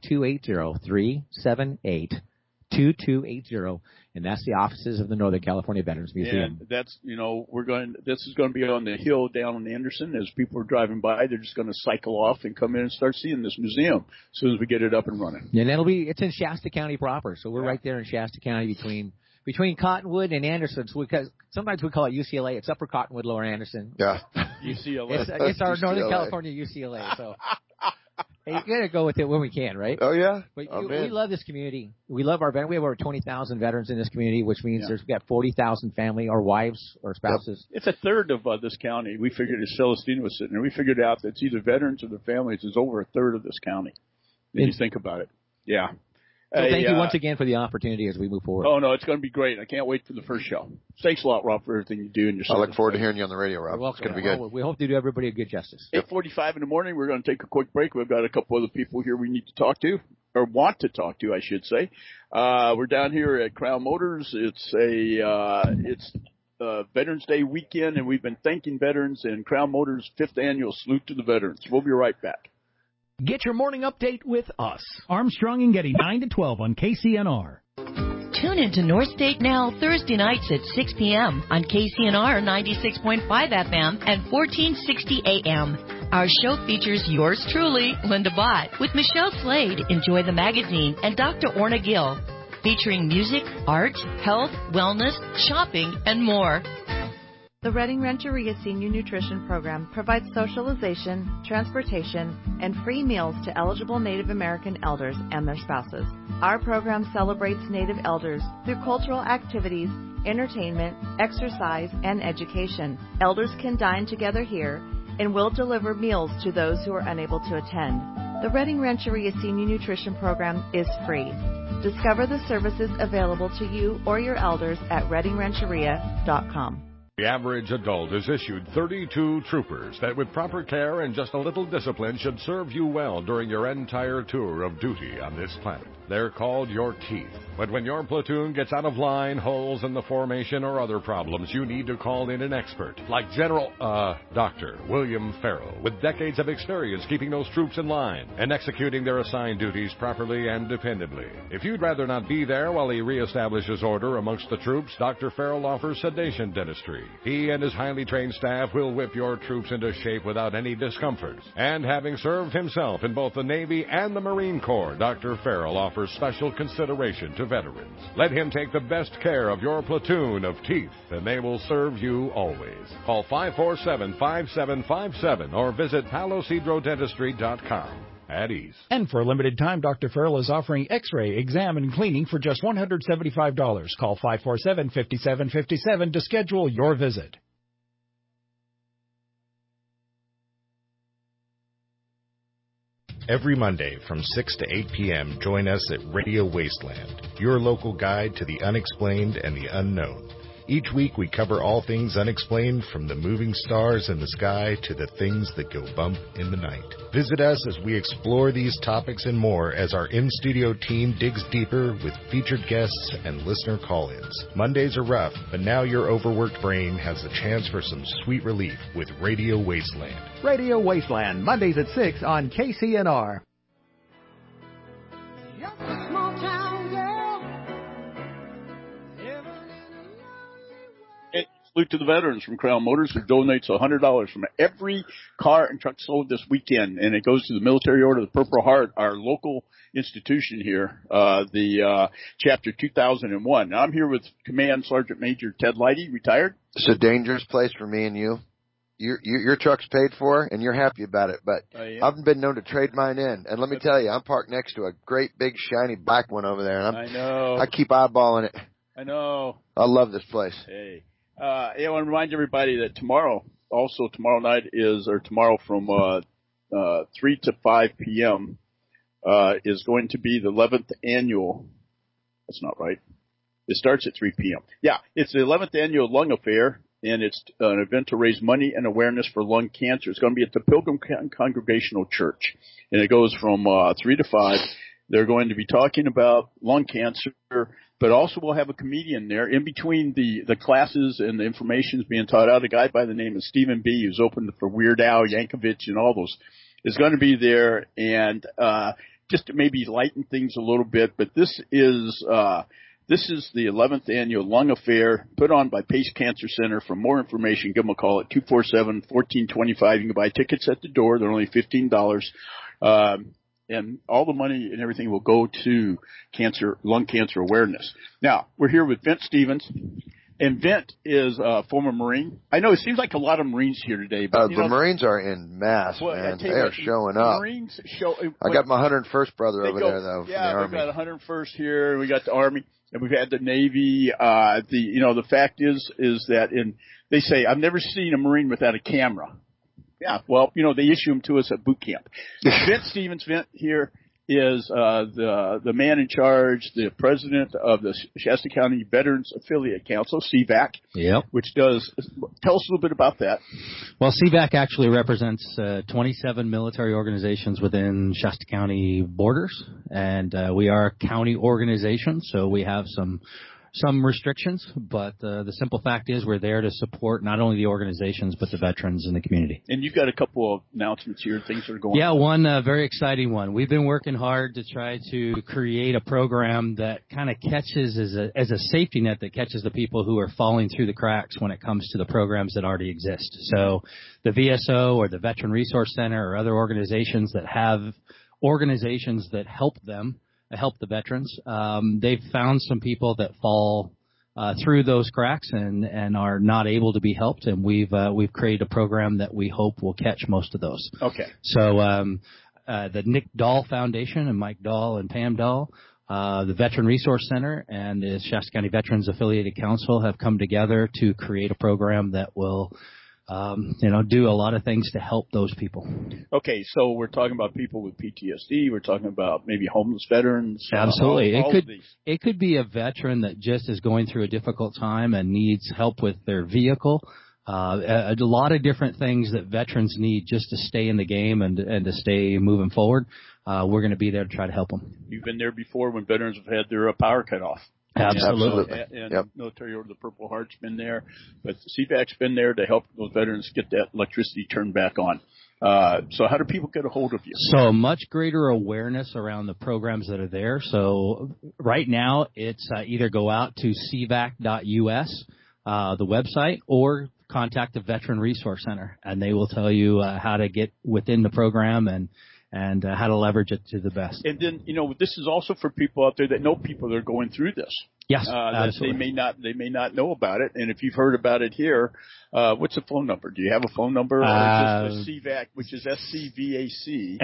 378-2280, and that's the offices of the Northern California Veterans Museum. And that's, this is going to be on the hill down in Anderson. As people are driving by, they're just going to cycle off and come in and start seeing this museum as soon as we get it up and running. And it's in Shasta County proper, so we're right there in Shasta County between Cottonwood and Anderson. So sometimes we call it UCLA. It's Upper Cottonwood, Lower Anderson. Yeah. UCLA. It's our Northern California UCLA, so. Hey, you got to go with it when we can, right? Oh, yeah. But we love this community. We love our veterans. We have over 20,000 veterans in this community, which means we've got 40,000 family or wives or spouses. Yep. It's a third of this county. We figured, as Celestine was sitting there, we figured out that it's either veterans or their families is over a third of this county. When you think about it. Yeah. So thank you once again for the opportunity as we move forward. Oh, no, it's going to be great. I can't wait for the first show. Thanks a lot, Rob, for everything you do. I look forward to hearing you on the radio, Rob. It's going to be good. Well, we hope to do everybody a good justice. 8:45 in the morning. We're going to take a quick break. We've got a couple other people here we need to talk to, or want to talk to, I should say. We're down here at Crown Motors. It's Veterans Day weekend, and we've been thanking veterans and Crown Motors' 5th annual Salute to the Veterans. We'll be right back. Get your morning update with us. Armstrong and Getty, 9 to 12 on KCNR. Tune into North State Now Thursday nights at 6 p.m. on KCNR 96.5 FM and 1460 AM. Our show features yours truly, Linda Bott, with Michelle Slade, Enjoy the Magazine, and Dr. Orna Gill, featuring music, art, health, wellness, shopping, and more. The Redding Rancheria Senior Nutrition Program provides socialization, transportation, and free meals to eligible Native American elders and their spouses. Our program celebrates Native elders through cultural activities, entertainment, exercise, and education. Elders can dine together here and will deliver meals to those who are unable to attend. The Redding Rancheria Senior Nutrition Program is free. Discover the services available to you or your elders at reddingrancheria.com. The average adult is issued 32 troopers that with proper care and just a little discipline should serve you well during your entire tour of duty on this planet. They're called your teeth. But when your platoon gets out of line, holes in the formation, or other problems, you need to call in an expert like Dr. William Farrell, with decades of experience keeping those troops in line and executing their assigned duties properly and dependably. If you'd rather not be there while he reestablishes order amongst the troops, Dr. Farrell offers sedation dentistry. He and his highly trained staff will whip your troops into shape without any discomfort. And having served himself in both the Navy and the Marine Corps, Dr. Farrell offers special consideration to veterans. Let him take the best care of your platoon of teeth, and they will serve you always. Call 547-5757 or visit palocidrodentistry.com. At ease. And for a limited time, Dr. Farrell is offering X-ray, exam, and cleaning for just $175. Call 547-5757 to schedule your visit. Every Monday from 6 to 8 p.m., join us at Radio Wasteland, your local guide to the unexplained and the unknown. Each week we cover all things unexplained, from the moving stars in the sky to the things that go bump in the night. Visit us as we explore these topics and more as our in-studio team digs deeper with featured guests and listener call-ins. Mondays are rough, but now your overworked brain has a chance for some sweet relief with Radio Wasteland. Radio Wasteland, Mondays at 6 on KCNR. salute to the veterans from Crown Motors, who donates $100 from every car and truck sold this weekend, and it goes to the Military Order of the Purple Heart, our local institution here, the Chapter 2001. Now, I'm here with Command Sergeant Major Ted Leidy, retired. It's a dangerous place for me and you. Your truck's paid for, and you're happy about it, but I've been known to trade mine in. And let me tell you, I'm parked next to a great big shiny black one over there, and I know. I keep eyeballing it. I know. I love this place. Hey. I want to remind everybody that tomorrow night tomorrow from 3 to 5 p.m. Is going to be the 11th annual. That's not right. It starts at 3 p.m. Yeah, it's the 11th annual Lung Affair, and it's an event to raise money and awareness for lung cancer. It's going to be at the Pilgrim Congregational Church, and it goes from 3 to 5. They're going to be talking about lung cancer, but also we'll have a comedian there in between the classes and the information is being taught out. A guy by the name of Stephen B., who's opened for Weird Al Yankovic and all those, is going to be there, and just to maybe lighten things a little bit. But this is the 11th annual Lung Affair put on by Pace Cancer Center. For more information, give them a call at 247-1425. You can buy tickets at the door. They're only $15. And all the money and everything will go to lung cancer awareness. Now, we're here with Vint Stevens. And Vint is a former Marine. I know it seems like a lot of Marines here today. But the Marines are en masse, man. They are showing up. Marines I got my 101st brother over there, though, from the Army. Yeah, we've got 101st here. We got the Army. And we've had the Navy. The fact is that they say, I've never seen a Marine without a camera. Yeah, well, they issue them to us at boot camp. Vint Stevens, here is the man in charge, the president of the Shasta County Veterans Affiliate Council, CVAC. Yep. Tell us a little bit about that. Well, CVAC actually represents 27 military organizations within Shasta County borders, and we are a county organization, so we have some restrictions, but the simple fact is we're there to support not only the organizations but the veterans in the community. And you've got a couple of announcements here, things that are going on. Yeah, one very exciting one. We've been working hard to try to create a program that kind of catches as a safety net that catches the people who are falling through the cracks when it comes to the programs that already exist. So the VSO or the Veteran Resource Center or other organizations that have organizations that help the veterans. They've found some people that fall through those cracks and are not able to be helped, and we've created a program that we hope will catch most of those. Okay. So the Nick Dahl Foundation and Mike Dahl and Pam Dahl, the Veteran Resource Center and the Shasta County Veterans Affiliated Council have come together to create a program that will do a lot of things to help those people. Okay, so we're talking about people with PTSD. We're talking about maybe homeless veterans. Absolutely. It could be a veteran that just is going through a difficult time and needs help with their vehicle. A lot of different things that veterans need just to stay in the game and to stay moving forward. We're going to be there to try to help them. You've been there before when veterans have had their power cut off. Absolutely. And Military Order of the Purple Heart's been there, but CVAC's been there to help those veterans get that electricity turned back on. So how do people get a hold of you? So much greater awareness around the programs that are there. So right now it's either go out to cvac.us, the website, or contact the Veteran Resource Center, and they will tell you how to get within the program and how to leverage it to the best. And then, this is also for people out there that know people that are going through this. Yes, absolutely. They may not know about it. And if you've heard about it here, what's the phone number? Do you have a phone number? Or is this CVAC, which is SCVAC?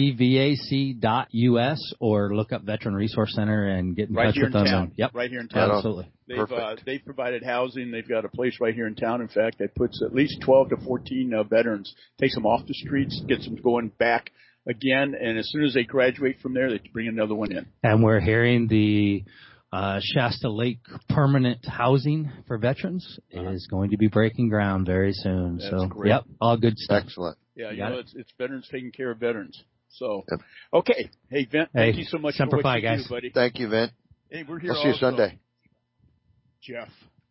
SCVAC.us, or look up Veteran Resource Center and get in touch with them. Town. Yep. Right here in town. Absolutely. They've provided housing. They've got a place right here in town, in fact, that puts at least 12 to 14 veterans, takes them off the streets, gets them going back again, and as soon as they graduate from there, they bring another one in. And we're hearing the Shasta Lake permanent housing for veterans is going to be breaking ground very soon. That's great. Yep, all good stuff. Excellent. Yeah, it's veterans taking care of veterans. So, okay. Hey, Vint, thank you so much for what you guys. do, buddy. Thank you, Vint. Hey, we're here I'll see you Sunday. Jeff.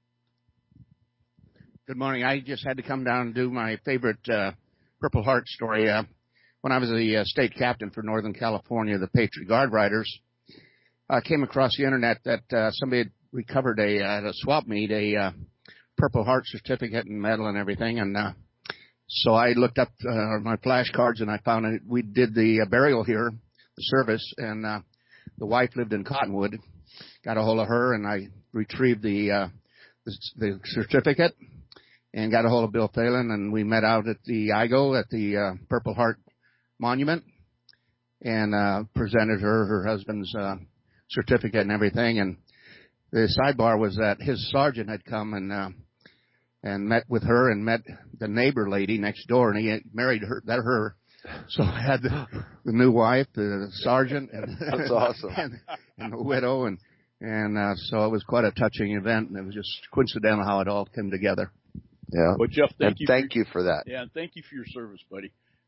Good morning. I just had to come down and do my favorite Purple Heart story. When I was a state captain for Northern California, the Patriot Guard Riders, I came across the internet that somebody had recovered at a swap meet a Purple Heart certificate and medal and everything. And so I looked up my flashcards, and I found out we did the burial here, the service, and the wife lived in Cottonwood. Got a hold of her, and I retrieved the certificate and got a hold of Bill Phelan, and we met out at the IGO at the Purple Heart Monument and presented her husband's certificate and everything. And the sidebar was that his sergeant had come and met with her and met the neighbor lady next door, and he had married her. So I had the new wife, the sergeant, and that's awesome, and the widow, and so it was quite a touching event, and it was just coincidental how it all came together. Yeah. Well, Jeff, thank you for that. Yeah, and thank you for your service, buddy.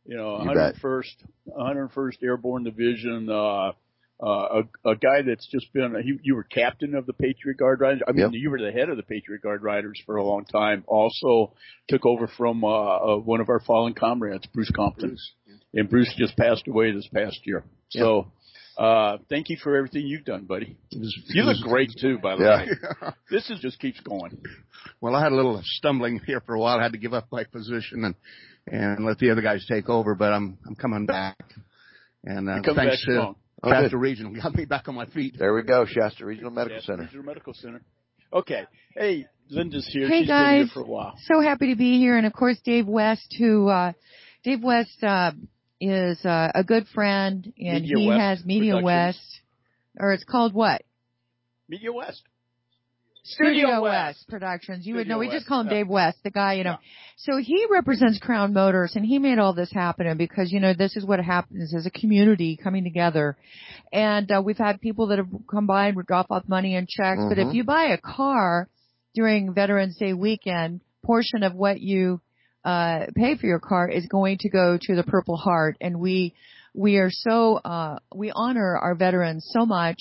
101st Airborne Division, a guy that's just been, you were captain of the Patriot Guard Riders. I mean, you were the head of the Patriot Guard Riders for a long time. Also took over from one of our fallen comrades, Bruce Compton. And Bruce just passed away this past year. So thank you for everything you've done, buddy. You look great, too, by the way. This just keeps going. Well, I had a little stumbling here for a while. I had to give up my position and let the other guys take over, but I'm coming back. And thanks to Shasta Regional, got me back on my feet. There we go, Shasta Regional Medical Center. Regional Medical Center. Okay. Hey, Linda's here. Hey, She's guys. been here for a while. So happy to be here. And, of course, Dave West, who Dave West is a good friend, and he has Media West, or it's called what? Media West. Studio West Productions. You would know. We just call him Dave West, the guy, So he represents Crown Motors, and he made all this happen because, this is what happens as a community coming together. And we've had people that have come by and drop off money and checks. Mm-hmm. But if you buy a car during Veterans Day weekend, portion of what you pay for your car is going to go to the Purple Heart. And we are so, we honor our veterans so much.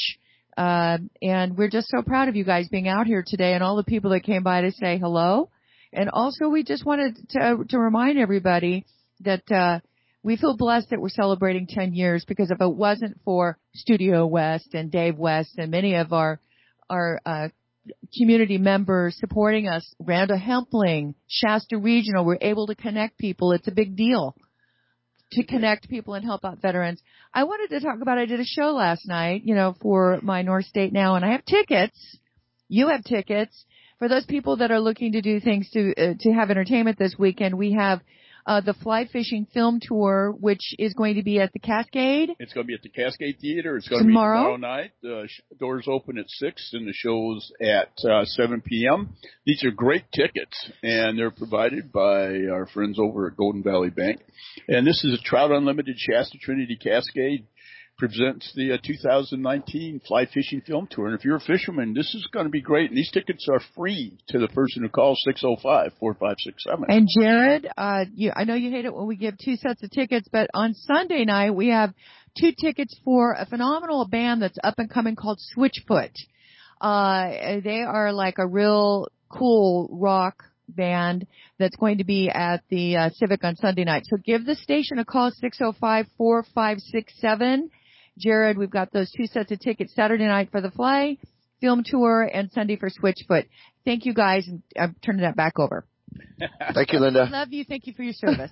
And we're just so proud of you guys being out here today and all the people that came by to say hello. And also we just wanted to remind everybody that, we feel blessed that we're celebrating 10 years because if it wasn't for Studio West and Dave West and many of our community members supporting us, Randall Hempling, Shasta Regional, we're able to connect people. It's a big deal to connect people and help out veterans. I wanted to talk about, I did a show last night, for my North State Now, and I have tickets. You have tickets. For those people that are looking to do things to have entertainment this weekend, we have the Fly Fishing Film Tour, which is going to be at the Cascade. It's going to be at the Cascade Theater. It's going to be tomorrow night. The doors open at 6 and the show's at 7 p.m. These are great tickets, and they're provided by our friends over at Golden Valley Bank. And this is a Trout Unlimited Shasta Trinity Cascade presents the 2019 Fly Fishing Film Tour. And if you're a fisherman, this is going to be great. And these tickets are free to the person who calls 605-4567. And Jared, I know you hate it when we give 2 sets of tickets, but on Sunday night we have 2 tickets for a phenomenal band that's up and coming called Switchfoot. They are like a real cool rock band that's going to be at the Civic on Sunday night. So give the station a call, 605-4567. Jared, we've got those 2 sets of tickets Saturday night for the Fly Film Tour and Sunday for Switchfoot. Thank you, guys, and I'm turning that back over. Thank you, Linda. Love you. Thank you for your service.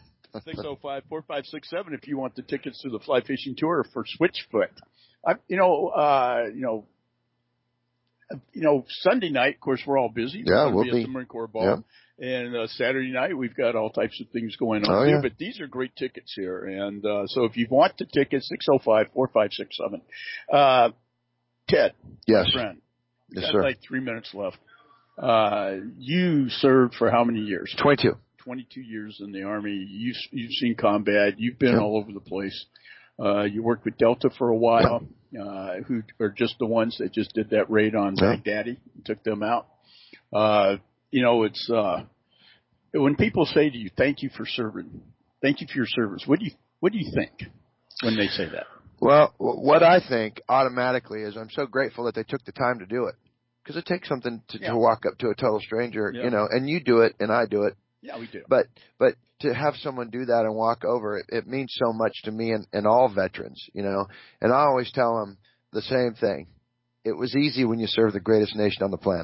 605-4567 if you want the tickets to the Fly Fishing Tour for Switchfoot. Sunday night, of course, we're all busy. We'll be at the Marine Corps Ball. Yeah. And Saturday night, we've got all types of things going on here. But these are great tickets here. And so if you want the tickets, 605-4567. Ted, yes, my friend, yes, got sir. like 3 minutes left. You served for how many years? 22. 22 years in the Army. You've seen combat. You've been all over the place. You worked with Delta for a while, who are just the ones that just did that raid on Baghdadi and took them out. It's when people say to you, "Thank you for serving," thank you for your service. What do you think when they say that? Well, what I think automatically is I'm so grateful that they took the time to do it, because it takes something to walk up to a total stranger, and you do it and I do it. Yeah, we do. But to have someone do that and walk over, it means so much to me and all veterans, And I always tell them the same thing. It was easy when you served the greatest nation on the planet.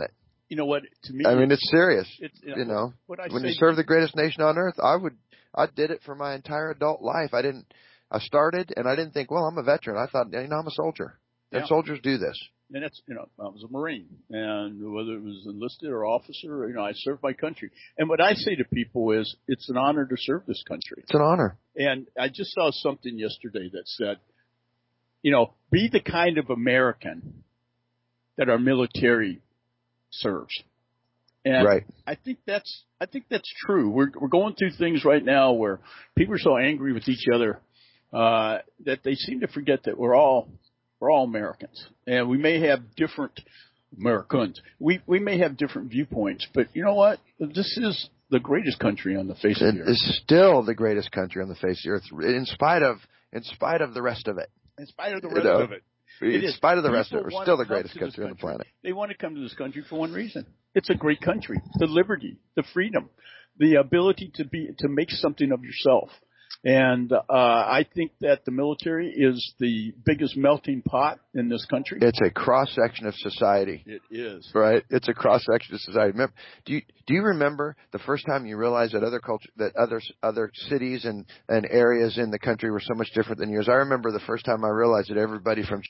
you know what? To me, I mean, it's serious. You know, when you serve the greatest nation on earth, I did it for my entire adult life. I started and I didn't think, well, I'm a veteran. I thought, I'm a soldier. And soldiers do this. And that's, I was a Marine, and whether it was enlisted or officer, I served my country. And what I say to people is, it's an honor to serve this country. It's an honor. And I just saw something yesterday that said, be the kind of American that our military serves. And right. I think that's true. We're going through things right now where people are so angry with each other that they seem to forget that we're all Americans, and we may have different Americans. We may have different viewpoints, but you know what? This is the greatest country on the face of the earth. It's still the greatest country on the face of the earth, in spite of the rest of it. In spite of the rest of it. In spite of the rest of it, we're still the greatest country on the planet. They want to come to this country for one reason. It's a great country. The liberty, the freedom, the ability to make something of yourself. And I think that the military is the biggest melting pot in this country. It's a cross-section of society. It is. Right? It's a cross-section of society. Remember, do you remember the first time you realized that other cities and areas in the country were so much different than yours? I remember the first time I realized that everybody from